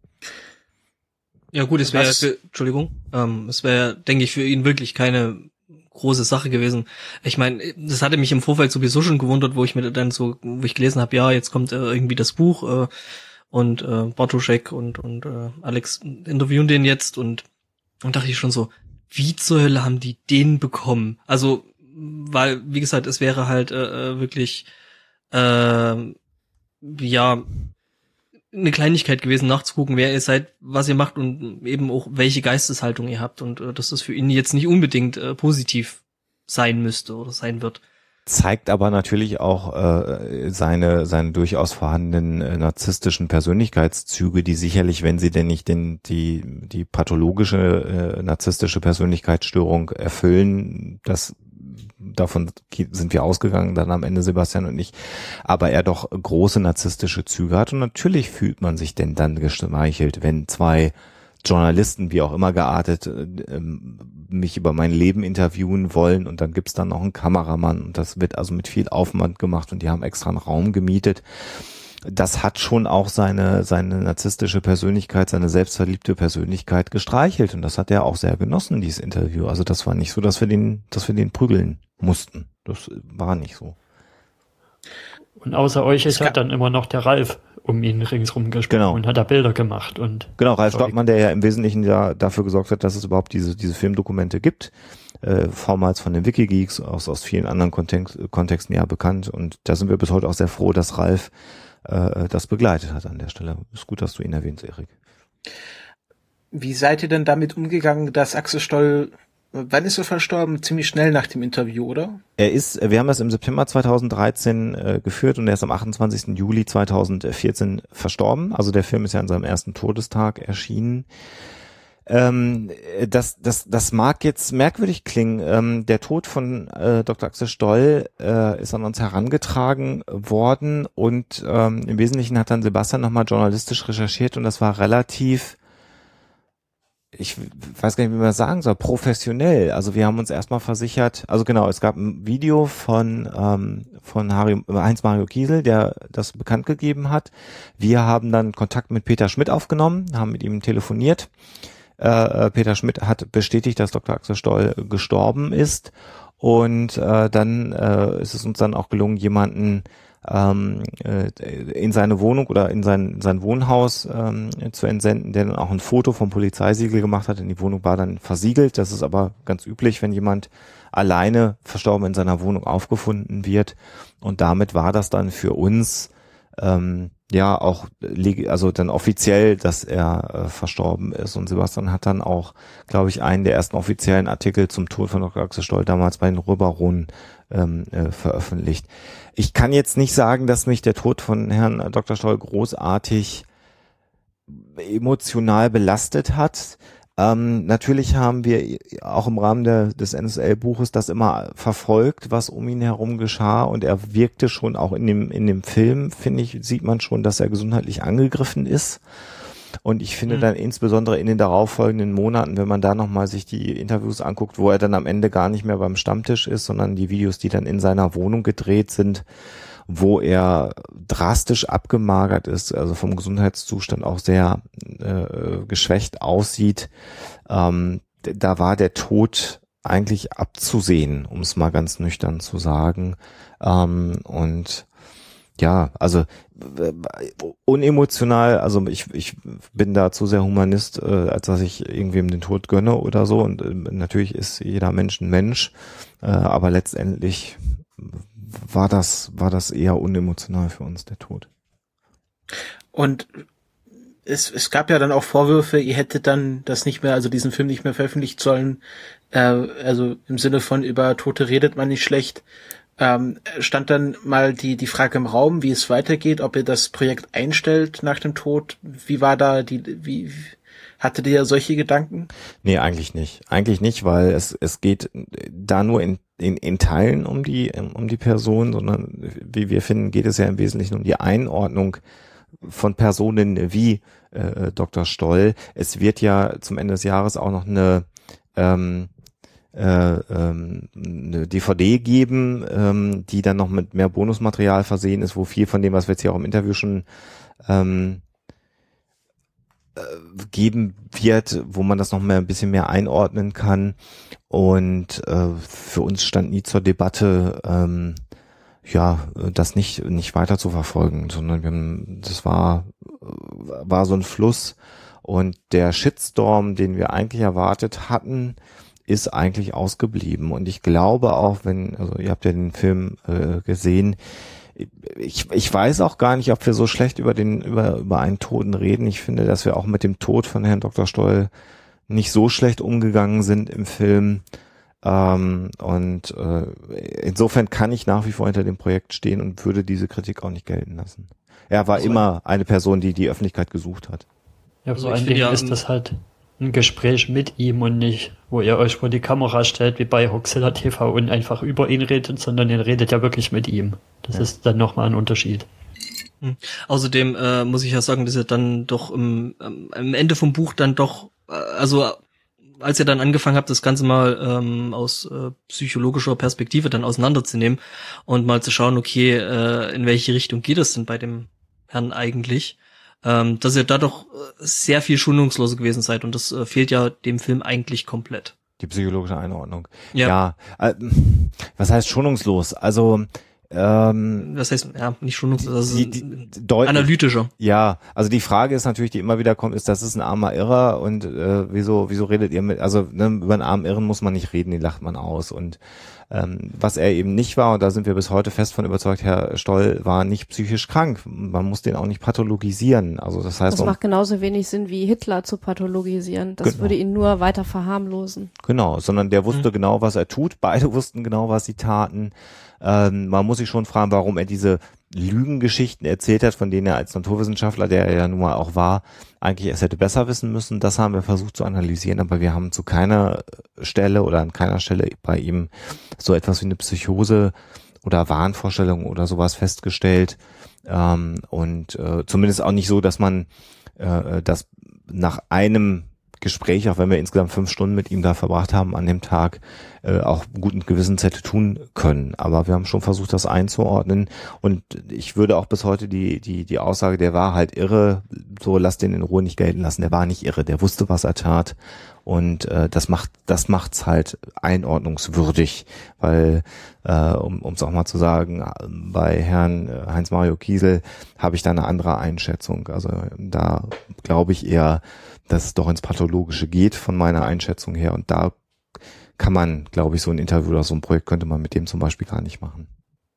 [SPEAKER 4] Ja gut, es wäre, Entschuldigung, ähm, es wäre, denke ich, für ihn wirklich keine große Sache gewesen. Ich meine, das hatte mich im Vorfeld sowieso schon gewundert, wo ich mir dann so, wo ich gelesen habe, ja, jetzt kommt äh, irgendwie das Buch äh, und äh, Bartoschek und und äh, Alex interviewen den jetzt und und dachte ich schon so, wie zur Hölle haben die den bekommen? Also, weil, wie gesagt, es wäre halt äh, wirklich äh, ja eine Kleinigkeit gewesen, nachzugucken, wer ihr seid, was ihr macht und eben auch welche Geisteshaltung ihr habt und äh, dass das für ihn jetzt nicht unbedingt äh, positiv sein müsste oder sein wird.
[SPEAKER 2] Zeigt aber natürlich auch äh, seine seine durchaus vorhandenen äh, narzisstischen Persönlichkeitszüge, die sicherlich, wenn sie denn nicht den die die pathologische äh, narzisstische Persönlichkeitsstörung erfüllen, das davon sind wir ausgegangen, dann am Ende Sebastian und ich, aber er doch große narzisstische Züge hat und natürlich fühlt man sich denn dann geschmeichelt, wenn zwei Journalisten, wie auch immer geartet, äh, mich über mein Leben interviewen wollen und dann gibt's dann noch einen Kameramann und das wird also mit viel Aufwand gemacht und die haben extra einen Raum gemietet. Das hat schon auch seine seine narzisstische Persönlichkeit, seine selbstverliebte Persönlichkeit gestreichelt und das hat er auch sehr genossen, dieses Interview. Also das war nicht so, dass wir den, dass wir den prügeln mussten. Das war nicht so.
[SPEAKER 5] Und außer euch ist ja dann immer noch der Ralf um ihn ringsrum gesprochen
[SPEAKER 2] genau.
[SPEAKER 5] und hat da Bilder gemacht und
[SPEAKER 2] genau Ralf Stockmann, der ja im Wesentlichen ja dafür gesorgt hat, dass es überhaupt diese diese Filmdokumente gibt. Äh, vormals von den Wikigeeks, aus aus vielen anderen Kontext, Kontexten ja bekannt und da sind wir bis heute auch sehr froh, dass Ralf äh, das begleitet hat an der Stelle. Ist gut, dass du ihn erwähnst, Erik.
[SPEAKER 1] Wie seid ihr denn damit umgegangen, dass Axel Stoll, wann ist er verstorben? Ziemlich schnell nach dem Interview, oder?
[SPEAKER 2] Er ist, wir haben das im September zweitausenddreizehn äh, geführt und er ist am achtundzwanzigsten Juli zweitausendvierzehn verstorben. Also der Film ist ja an seinem ersten Todestag erschienen. Ähm, das, das, das mag jetzt merkwürdig klingen. Ähm, der Tod von äh, Doktor Axel Stoll äh, ist an uns herangetragen worden und ähm, im Wesentlichen hat dann Sebastian nochmal journalistisch recherchiert und das war relativ, ich weiß gar nicht, wie man das sagen soll, professionell. Also wir haben uns erstmal versichert, also genau, es gab ein Video von ähm, von Harry, Heinz-Mario Kiesel, der das bekannt gegeben hat. Wir haben dann Kontakt mit Peter Schmidt aufgenommen, haben mit ihm telefoniert. Äh, Peter Schmidt hat bestätigt, dass Doktor Axel Stoll gestorben ist und äh, dann äh, ist es uns dann auch gelungen, jemanden ähm, äh, in seine Wohnung oder in sein, in sein Wohnhaus ähm, zu entsenden, der dann auch ein Foto vom Polizeisiegel gemacht hat, denn die Wohnung war dann versiegelt. Das ist aber ganz üblich, wenn jemand alleine verstorben in seiner Wohnung aufgefunden wird und damit war das dann für uns ähm, ja auch also dann offiziell, dass er äh, verstorben ist und Sebastian hat dann auch, glaube ich, einen der ersten offiziellen Artikel zum Tod von Doktor Axel Stoll damals bei den Röberonen ähm, äh, veröffentlicht. Ich kann jetzt nicht sagen, dass mich der Tod von Herrn Doktor Stoll großartig emotional belastet hat, Ähm, natürlich haben wir auch im Rahmen der, des N S L-Buches das immer verfolgt, was um ihn herum geschah, und er wirkte schon auch in dem in dem Film, finde ich, sieht man schon, dass er gesundheitlich angegriffen ist. Und ich finde mhm. dann insbesondere in den darauffolgenden Monaten, wenn man da nochmal sich die Interviews anguckt, wo er dann am Ende gar nicht mehr beim Stammtisch ist, sondern die Videos, die dann in seiner Wohnung gedreht sind, wo er drastisch abgemagert ist, also vom Gesundheitszustand auch sehr äh, geschwächt aussieht, ähm, da war der Tod eigentlich abzusehen, um es mal ganz nüchtern zu sagen. Ähm, und ja, also äh, unemotional, also ich ich bin da zu sehr Humanist, äh, als dass ich irgendwem den Tod gönne oder so, und äh, natürlich ist jeder Mensch ein Mensch, äh, aber letztendlich war das, war das eher unemotional für uns, der Tod.
[SPEAKER 1] Und es, es gab ja dann auch Vorwürfe, ihr hättet dann das nicht mehr, also diesen Film nicht mehr veröffentlicht sollen, äh, also im Sinne von über Tote redet man nicht schlecht. Ähm, stand dann mal die, die Frage im Raum, wie es weitergeht, ob ihr das Projekt einstellt nach dem Tod? Wie war da die, wie, hattet ihr solche Gedanken?
[SPEAKER 2] Nee, eigentlich nicht. Eigentlich nicht, weil es, es geht da nur in In, in Teilen um die um die Person, sondern wie wir finden, geht es ja im Wesentlichen um die Einordnung von Personen wie äh, Doktor Stoll. Es wird ja zum Ende des Jahres auch noch eine, ähm, äh, ähm, eine D V D geben, ähm, die dann noch mit mehr Bonusmaterial versehen ist, wo viel von dem, was wir jetzt hier auch im Interview schon ähm, geben wird, wo man das noch mal ein bisschen mehr einordnen kann. Und äh, für uns stand nie zur Debatte, ähm, ja, das nicht nicht weiter zu verfolgen, sondern wir haben, das war war so ein Fluss, und der Shitstorm, den wir eigentlich erwartet hatten, ist eigentlich ausgeblieben. Und ich glaube auch, wenn, also ihr habt ja den Film äh, gesehen, Ich, ich weiß auch gar nicht, ob wir so schlecht über den über über einen Toten reden. Ich finde, dass wir auch mit dem Tod von Herrn Doktor Stoll nicht so schlecht umgegangen sind im Film. Ähm, und äh, insofern kann ich nach wie vor hinter dem Projekt stehen und würde diese Kritik auch nicht gelten lassen. Er war also immer eine Person, die die Öffentlichkeit gesucht hat.
[SPEAKER 5] Ja, vor allen Dingen ist das halt ein Gespräch mit ihm und nicht, wo ihr euch vor die Kamera stellt, wie bei Hoaxilla T V, und einfach über ihn redet, sondern ihr redet ja wirklich mit ihm. Das ja. ist dann nochmal ein Unterschied.
[SPEAKER 4] Hm. Außerdem äh, muss ich ja sagen, dass er dann doch im, ähm, am Ende vom Buch dann doch, äh, also als ihr dann angefangen habt, das Ganze mal ähm, aus äh, psychologischer Perspektive dann auseinanderzunehmen und mal zu schauen, okay, äh, in welche Richtung geht es denn bei dem Herrn eigentlich, ähm, dass ihr da doch sehr viel schonungsloser gewesen seid, und das äh, fehlt ja dem Film eigentlich komplett.
[SPEAKER 2] Die psychologische Einordnung. Ja. ja äh, was heißt schonungslos? Also ähm,
[SPEAKER 4] das heißt, ja, nicht schonungslos, also
[SPEAKER 2] die, die, deutlich,
[SPEAKER 4] analytischer.
[SPEAKER 2] Ja, also die Frage ist natürlich, die immer wieder kommt, ist, das ist ein armer Irrer, und äh, wieso wieso redet ihr mit, also ne, über einen armen Irren muss man nicht reden, den lacht man aus. Und ähm, was er eben nicht war, und da sind wir bis heute fest von überzeugt, Herr Stoll war nicht psychisch krank. Man muss den auch nicht pathologisieren. Also das heißt,
[SPEAKER 3] das macht genauso wenig Sinn wie Hitler zu pathologisieren. Das genau. würde ihn nur weiter verharmlosen.
[SPEAKER 2] Genau, sondern der wusste mhm. genau, was er tut. Beide wussten genau, was sie taten. Ähm, man muss sich schon fragen, warum er diese Lügengeschichten erzählt hat, von denen er als Naturwissenschaftler, der er ja nun mal auch war, eigentlich erst hätte besser wissen müssen. Das haben wir versucht zu analysieren, aber wir haben zu keiner Stelle oder an keiner Stelle bei ihm so etwas wie eine Psychose oder Wahnvorstellung oder sowas festgestellt. Ähm, und äh, zumindest auch nicht so, dass man äh, das nach einem Gespräch, auch wenn wir insgesamt fünf Stunden mit ihm da verbracht haben an dem Tag, äh, auch guten Gewissens hätte tun können. Aber wir haben schon versucht, das einzuordnen. Und ich würde auch bis heute die die die Aussage, der war halt irre, so lass den in Ruhe nicht gelten lassen. Der war nicht irre, der wusste, was er tat. Und äh, das macht das macht's halt einordnungswürdig, weil äh, um es auch mal zu sagen, bei Herrn Heinz-Mario Kiesel habe ich da eine andere Einschätzung. Also da glaube ich eher, dass es doch ins Pathologische geht von meiner Einschätzung her. Und da kann man, glaube ich, so ein Interview oder so ein Projekt könnte man mit dem zum Beispiel gar nicht machen.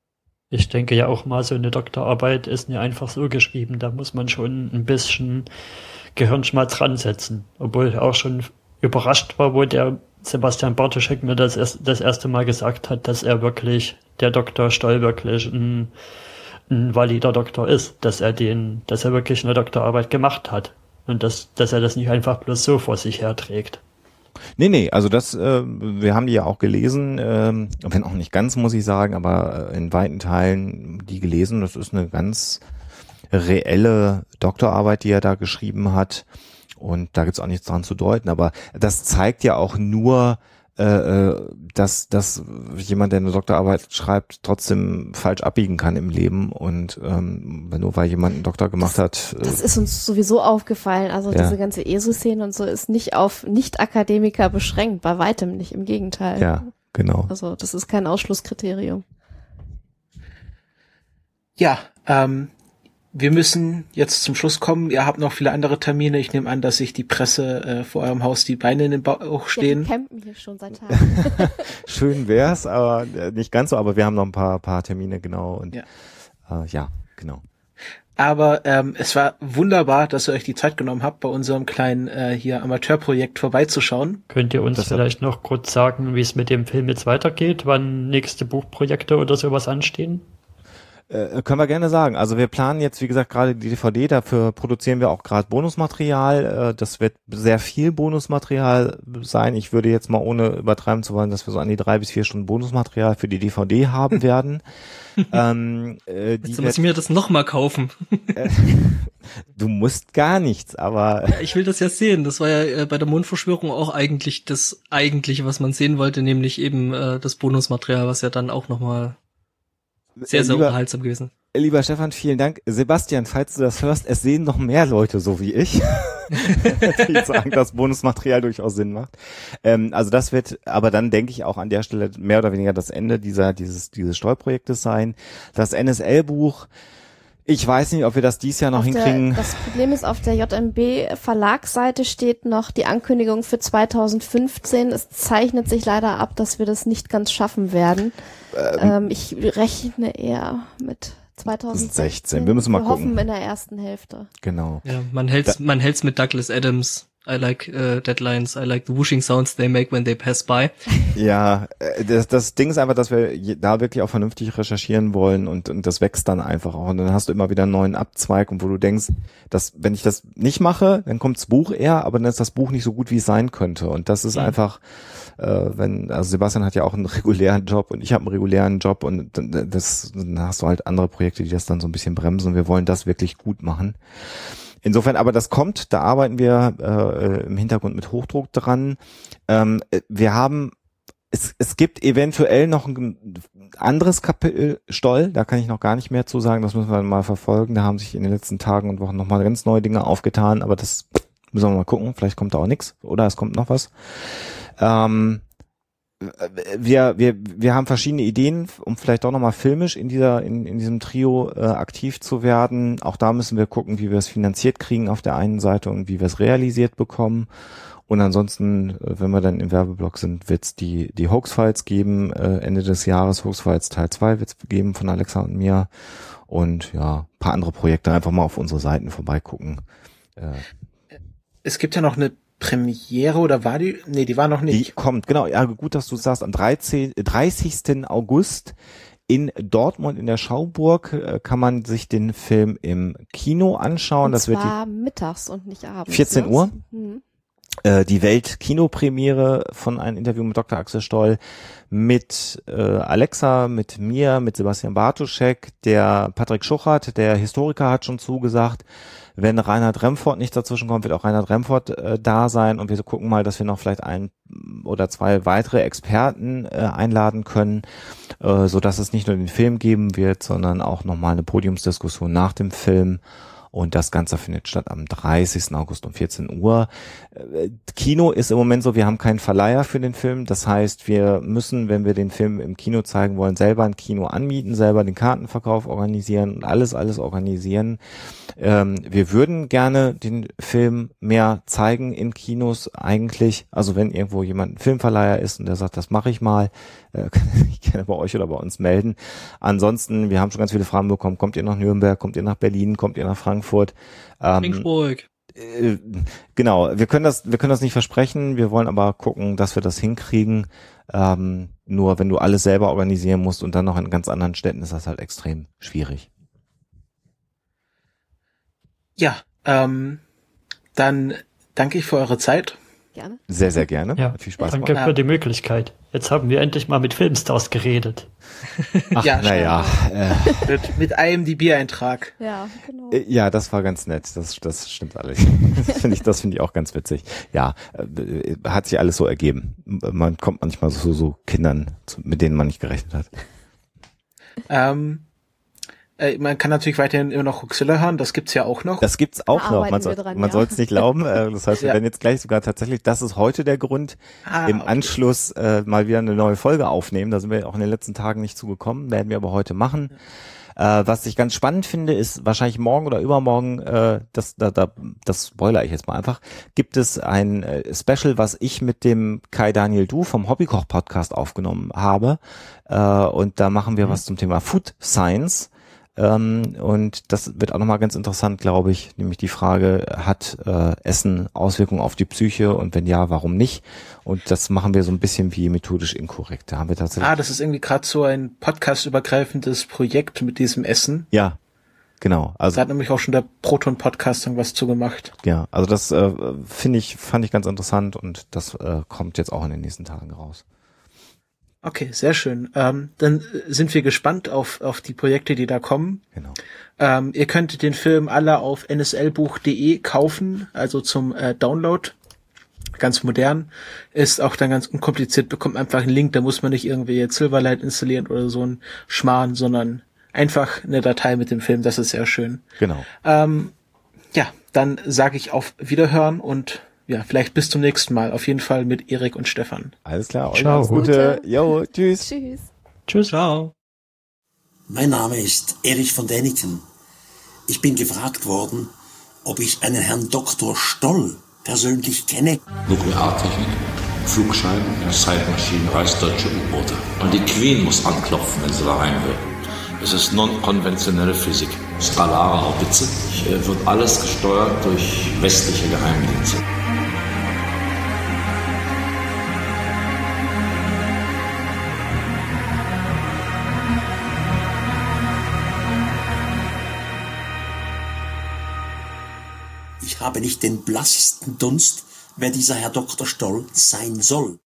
[SPEAKER 5] Ich denke ja auch mal, so eine Doktorarbeit ist nicht einfach so geschrieben. Da muss man schon ein bisschen Gehirnschmalz dran setzen. Obwohl ich auch schon überrascht war, wo der Sebastian Bartoschek mir das, erst, das erste Mal gesagt hat, dass er wirklich, der Doktor Stoll wirklich ein, ein valider Doktor ist. Dass er den, dass er wirklich eine Doktorarbeit gemacht hat. Und dass, dass er das nicht einfach bloß so vor sich herträgt.
[SPEAKER 2] Nee, nee, also das, äh, wir haben die ja auch gelesen, ähm, wenn auch nicht ganz, muss ich sagen, aber in weiten Teilen die gelesen. Das ist eine ganz reelle Doktorarbeit, die er da geschrieben hat. Und da gibt's auch nichts dran zu deuten. Aber das zeigt ja auch nur, äh, dass, dass jemand, der eine Doktorarbeit schreibt, trotzdem falsch abbiegen kann im Leben. Und ähm, nur weil jemand einen Doktor gemacht
[SPEAKER 3] das,
[SPEAKER 2] hat. Äh,
[SPEAKER 3] das ist uns sowieso aufgefallen. Also
[SPEAKER 2] ja.
[SPEAKER 3] diese ganze E S O-Szene und so ist nicht auf Nicht-Akademiker beschränkt, bei weitem nicht, im Gegenteil.
[SPEAKER 2] Ja, genau.
[SPEAKER 3] Also das ist kein Ausschlusskriterium.
[SPEAKER 1] Ja, ähm, wir müssen jetzt zum Schluss kommen. Ihr habt noch viele andere Termine. Ich nehme an, dass sich die Presse äh, vor eurem Haus die Beine in den Bauch stehen.
[SPEAKER 3] Ja, die campen hier schon seit Tagen.
[SPEAKER 2] Schön wär's, aber äh, nicht ganz so. Aber wir haben noch ein paar paar Termine, genau. Und ja, äh, ja genau.
[SPEAKER 1] Aber ähm, es war wunderbar, dass ihr euch die Zeit genommen habt, bei unserem kleinen äh, hier Amateurprojekt vorbeizuschauen.
[SPEAKER 5] Könnt ihr uns das vielleicht noch kurz sagen, wie es mit dem Film jetzt weitergeht, wann nächste Buchprojekte oder sowas anstehen?
[SPEAKER 2] Äh, können wir gerne sagen. Also wir planen jetzt, wie gesagt, gerade die D V D, dafür produzieren wir auch gerade Bonusmaterial. Äh, das wird sehr viel Bonusmaterial sein. Ich würde jetzt mal, ohne übertreiben zu wollen, dass wir so an die drei bis vier Stunden Bonusmaterial für die D V D haben werden. ähm, äh, die
[SPEAKER 4] jetzt muss ich mir das nochmal kaufen.
[SPEAKER 2] Du musst gar nichts, aber...
[SPEAKER 4] Ja, ich will das ja sehen. Das war ja äh, bei der Mondverschwörung auch eigentlich das Eigentliche, was man sehen wollte, nämlich eben äh, das Bonusmaterial, was ja dann auch nochmal sehr, sehr lieber, unterhaltsam gewesen.
[SPEAKER 2] Lieber Stefan, vielen Dank. Sebastian, falls du das hörst, es sehen noch mehr Leute so wie ich, die sagen, dass Bonusmaterial durchaus Sinn macht. Ähm, also das wird aber dann, denke ich, auch an der Stelle mehr oder weniger das Ende dieser dieses dieses Steuerprojektes sein. Das N S L-Buch, ich weiß nicht, ob wir das dieses Jahr noch auf hinkriegen.
[SPEAKER 3] Der, das Problem ist, auf der J M B-Verlagsseite steht noch die Ankündigung für zweitausendfünfzehn. Es zeichnet sich leider ab, dass wir das nicht ganz schaffen werden. Ähm, ähm, ich rechne eher mit zweitausendsechzehn.
[SPEAKER 2] Wir müssen mal
[SPEAKER 3] wir
[SPEAKER 2] gucken.
[SPEAKER 3] Wir hoffen in der ersten Hälfte.
[SPEAKER 2] Genau.
[SPEAKER 4] Ja, man hält's, da, man hält's mit Douglas Adams. I like uh, deadlines, I like the whooshing sounds they make when they pass by.
[SPEAKER 2] Ja, das, das Ding ist einfach, dass wir da wirklich auch vernünftig recherchieren wollen und, und das wächst dann einfach auch. Und dann hast du immer wieder einen neuen Abzweig und wo du denkst, dass wenn ich das nicht mache, dann kommt das Buch eher, aber dann ist das Buch nicht so gut, wie es sein könnte. Und das ist mhm. einfach, äh, wenn, also Sebastian hat ja auch einen regulären Job und ich habe einen regulären Job und das, dann hast du halt andere Projekte, die das dann so ein bisschen bremsen und wir wollen das wirklich gut machen. Insofern, aber das kommt, da arbeiten wir äh, im Hintergrund mit Hochdruck dran. Ähm, wir haben, es, es gibt eventuell noch ein anderes Kapitel Stoll, da kann ich noch gar nicht mehr zu sagen, das müssen wir mal verfolgen. Da haben sich in den letzten Tagen und Wochen nochmal ganz neue Dinge aufgetan, aber das müssen wir mal gucken, vielleicht kommt da auch nichts oder es kommt noch was. Ähm, wir wir wir haben verschiedene Ideen, um vielleicht auch nochmal filmisch in dieser in in diesem Trio äh, aktiv zu werden. Auch da müssen wir gucken, wie wir es finanziert kriegen auf der einen Seite und wie wir es realisiert bekommen. Und ansonsten, äh, wenn wir dann im Werbeblock sind, wird es die die Hoax-Files geben. Äh, Ende des Jahres Hoax-Files Teil zwei wird es geben von Alexa und mir. Und ja, paar andere Projekte, einfach mal auf unsere Seiten vorbeigucken. Äh,
[SPEAKER 1] es gibt ja noch eine Premiere oder war die? Nee, die war noch nicht.
[SPEAKER 2] Die kommt, genau. Ja, gut, dass du sagst, am dreißigsten August in Dortmund in der Schauburg äh, kann man sich den Film im Kino anschauen.
[SPEAKER 3] Und
[SPEAKER 2] das
[SPEAKER 3] zwar
[SPEAKER 2] wird die
[SPEAKER 3] mittags und nicht abends.
[SPEAKER 2] vierzehn Uhr.
[SPEAKER 3] Mhm.
[SPEAKER 2] Äh, die Welt-Kinopremiere von einem Interview mit Doktor Axel Stoll mit äh, Alexa, mit mir, mit Sebastian Bartoschek, der Patrick Schuchert, der Historiker, hat schon zugesagt. Wenn Reinhard Remford nicht dazwischen kommt, wird auch Reinhard Remford äh, da sein und wir gucken mal, dass wir noch vielleicht ein oder zwei weitere Experten äh, einladen können, äh, so dass es nicht nur den Film geben wird, sondern auch nochmal eine Podiumsdiskussion nach dem Film. Und das Ganze findet statt am dreißigsten August um vierzehn Uhr. Kino ist im Moment so, wir haben keinen Verleiher für den Film. Das heißt, wir müssen, wenn wir den Film im Kino zeigen wollen, selber ein Kino anmieten, selber den Kartenverkauf organisieren und alles, alles organisieren. Ähm, wir würden gerne den Film mehr zeigen in Kinos eigentlich. Also wenn irgendwo jemand ein Filmverleiher ist und der sagt, das mache ich mal, äh, kann ich gerne bei euch oder bei uns melden. Ansonsten, wir haben schon ganz viele Fragen bekommen. Kommt ihr nach Nürnberg? Kommt ihr nach Berlin? Kommt ihr nach Frankfurt? Ähm,
[SPEAKER 4] Regensburg.
[SPEAKER 2] Äh, genau, wir können das, wir können das nicht versprechen. Wir wollen aber gucken, dass wir das hinkriegen. Ähm, nur wenn du alles selber organisieren musst und dann noch in ganz anderen Städten, ist das halt extrem schwierig.
[SPEAKER 1] Ja, ähm, dann danke ich für eure Zeit.
[SPEAKER 3] Gerne.
[SPEAKER 2] Sehr, sehr gerne.
[SPEAKER 5] Ja,
[SPEAKER 2] Hat viel Spaß
[SPEAKER 5] danke
[SPEAKER 2] gemacht.
[SPEAKER 5] für die Möglichkeit. Jetzt haben wir endlich mal mit Filmstars geredet.
[SPEAKER 2] Ach,
[SPEAKER 1] ja,
[SPEAKER 2] naja. Äh,
[SPEAKER 1] mit, mit I M D B-Eintrag.
[SPEAKER 3] Ja, genau.
[SPEAKER 2] äh, ja, das war ganz nett. Das, das stimmt alles. Das finde ich, das finde ich auch ganz witzig. Ja, äh, hat sich alles so ergeben. Man kommt manchmal so, so Kindern, mit denen man nicht gerechnet hat.
[SPEAKER 1] Ähm, äh, man kann natürlich weiterhin immer noch Huxilla hören, das gibt's ja auch noch.
[SPEAKER 2] Das gibt's auch
[SPEAKER 3] Da
[SPEAKER 2] noch.
[SPEAKER 3] arbeiten
[SPEAKER 2] Man,
[SPEAKER 3] wir
[SPEAKER 2] soll,
[SPEAKER 3] dran,
[SPEAKER 2] man
[SPEAKER 3] ja.
[SPEAKER 2] soll es nicht glauben. Äh, das heißt, wir
[SPEAKER 1] Ja.
[SPEAKER 2] werden jetzt gleich sogar tatsächlich, das ist heute der Grund,
[SPEAKER 1] Ah,
[SPEAKER 2] im
[SPEAKER 1] okay.
[SPEAKER 2] Anschluss äh, mal wieder eine neue Folge aufnehmen. Da sind wir auch in den letzten Tagen nicht zugekommen, werden wir aber heute machen. Äh, was ich ganz spannend finde, ist wahrscheinlich morgen oder übermorgen, äh, das, da, da, das spoilere ich jetzt mal einfach, gibt es ein äh, Special, was ich mit dem Kai Daniel Du vom Hobbykoch-Podcast aufgenommen habe. Äh, und da machen wir
[SPEAKER 5] Mhm.
[SPEAKER 2] was zum Thema Food Science. Ähm, und das wird auch nochmal ganz interessant, glaube ich, nämlich die Frage, hat äh, Essen Auswirkungen auf die Psyche und wenn ja, warum nicht? Und das machen wir so ein bisschen wie methodisch inkorrekt. Da haben wir tatsächlich...
[SPEAKER 1] Ah, das ist irgendwie gerade so ein podcastübergreifendes Projekt mit diesem Essen.
[SPEAKER 2] Ja, genau. Also
[SPEAKER 1] Da hat nämlich auch schon der Proton-Podcast irgendwas zugemacht.
[SPEAKER 2] ja, also das äh, finde ich, fand ich ganz interessant und das äh, kommt jetzt auch in den nächsten Tagen raus.
[SPEAKER 1] Okay, sehr schön. Ähm, dann sind wir gespannt auf, auf die Projekte, die da kommen.
[SPEAKER 2] Genau.
[SPEAKER 1] Ähm, ihr könnt den Film alle auf n s l buch punkt d e kaufen, also zum äh, Download. Ganz modern. Ist auch dann ganz unkompliziert, bekommt einfach einen Link, da muss man nicht irgendwie jetzt Silverlight installieren oder so ein Schmarrn, sondern einfach eine Datei mit dem Film, das ist sehr schön.
[SPEAKER 2] Genau.
[SPEAKER 1] Ähm, ja, dann sage ich auf Wiederhören und ja, vielleicht bis zum nächsten Mal. Auf jeden Fall mit Erik und Stefan.
[SPEAKER 2] Alles klar. Euch
[SPEAKER 5] Ciao.
[SPEAKER 2] alles Gute. Jo, tschüss.
[SPEAKER 3] Tschüss.
[SPEAKER 5] Tschüss.
[SPEAKER 4] Ciao.
[SPEAKER 6] Mein Name ist Erich von Däniken. Ich bin gefragt worden, ob ich einen Herrn Doktor Stoll persönlich kenne.
[SPEAKER 7] Nukleartechnik, Flugschein, Zeitmaschinen, reichsdeutsche U-Boote. Und die Queen muss anklopfen, wenn sie da rein will. Es ist non-konventionelle Physik. Skalare Haubitze. Äh, wird alles gesteuert durch westliche Geheimdienste.
[SPEAKER 6] Ich habe nicht den blassesten Dunst, wer dieser Herr Doktor Stoll sein soll.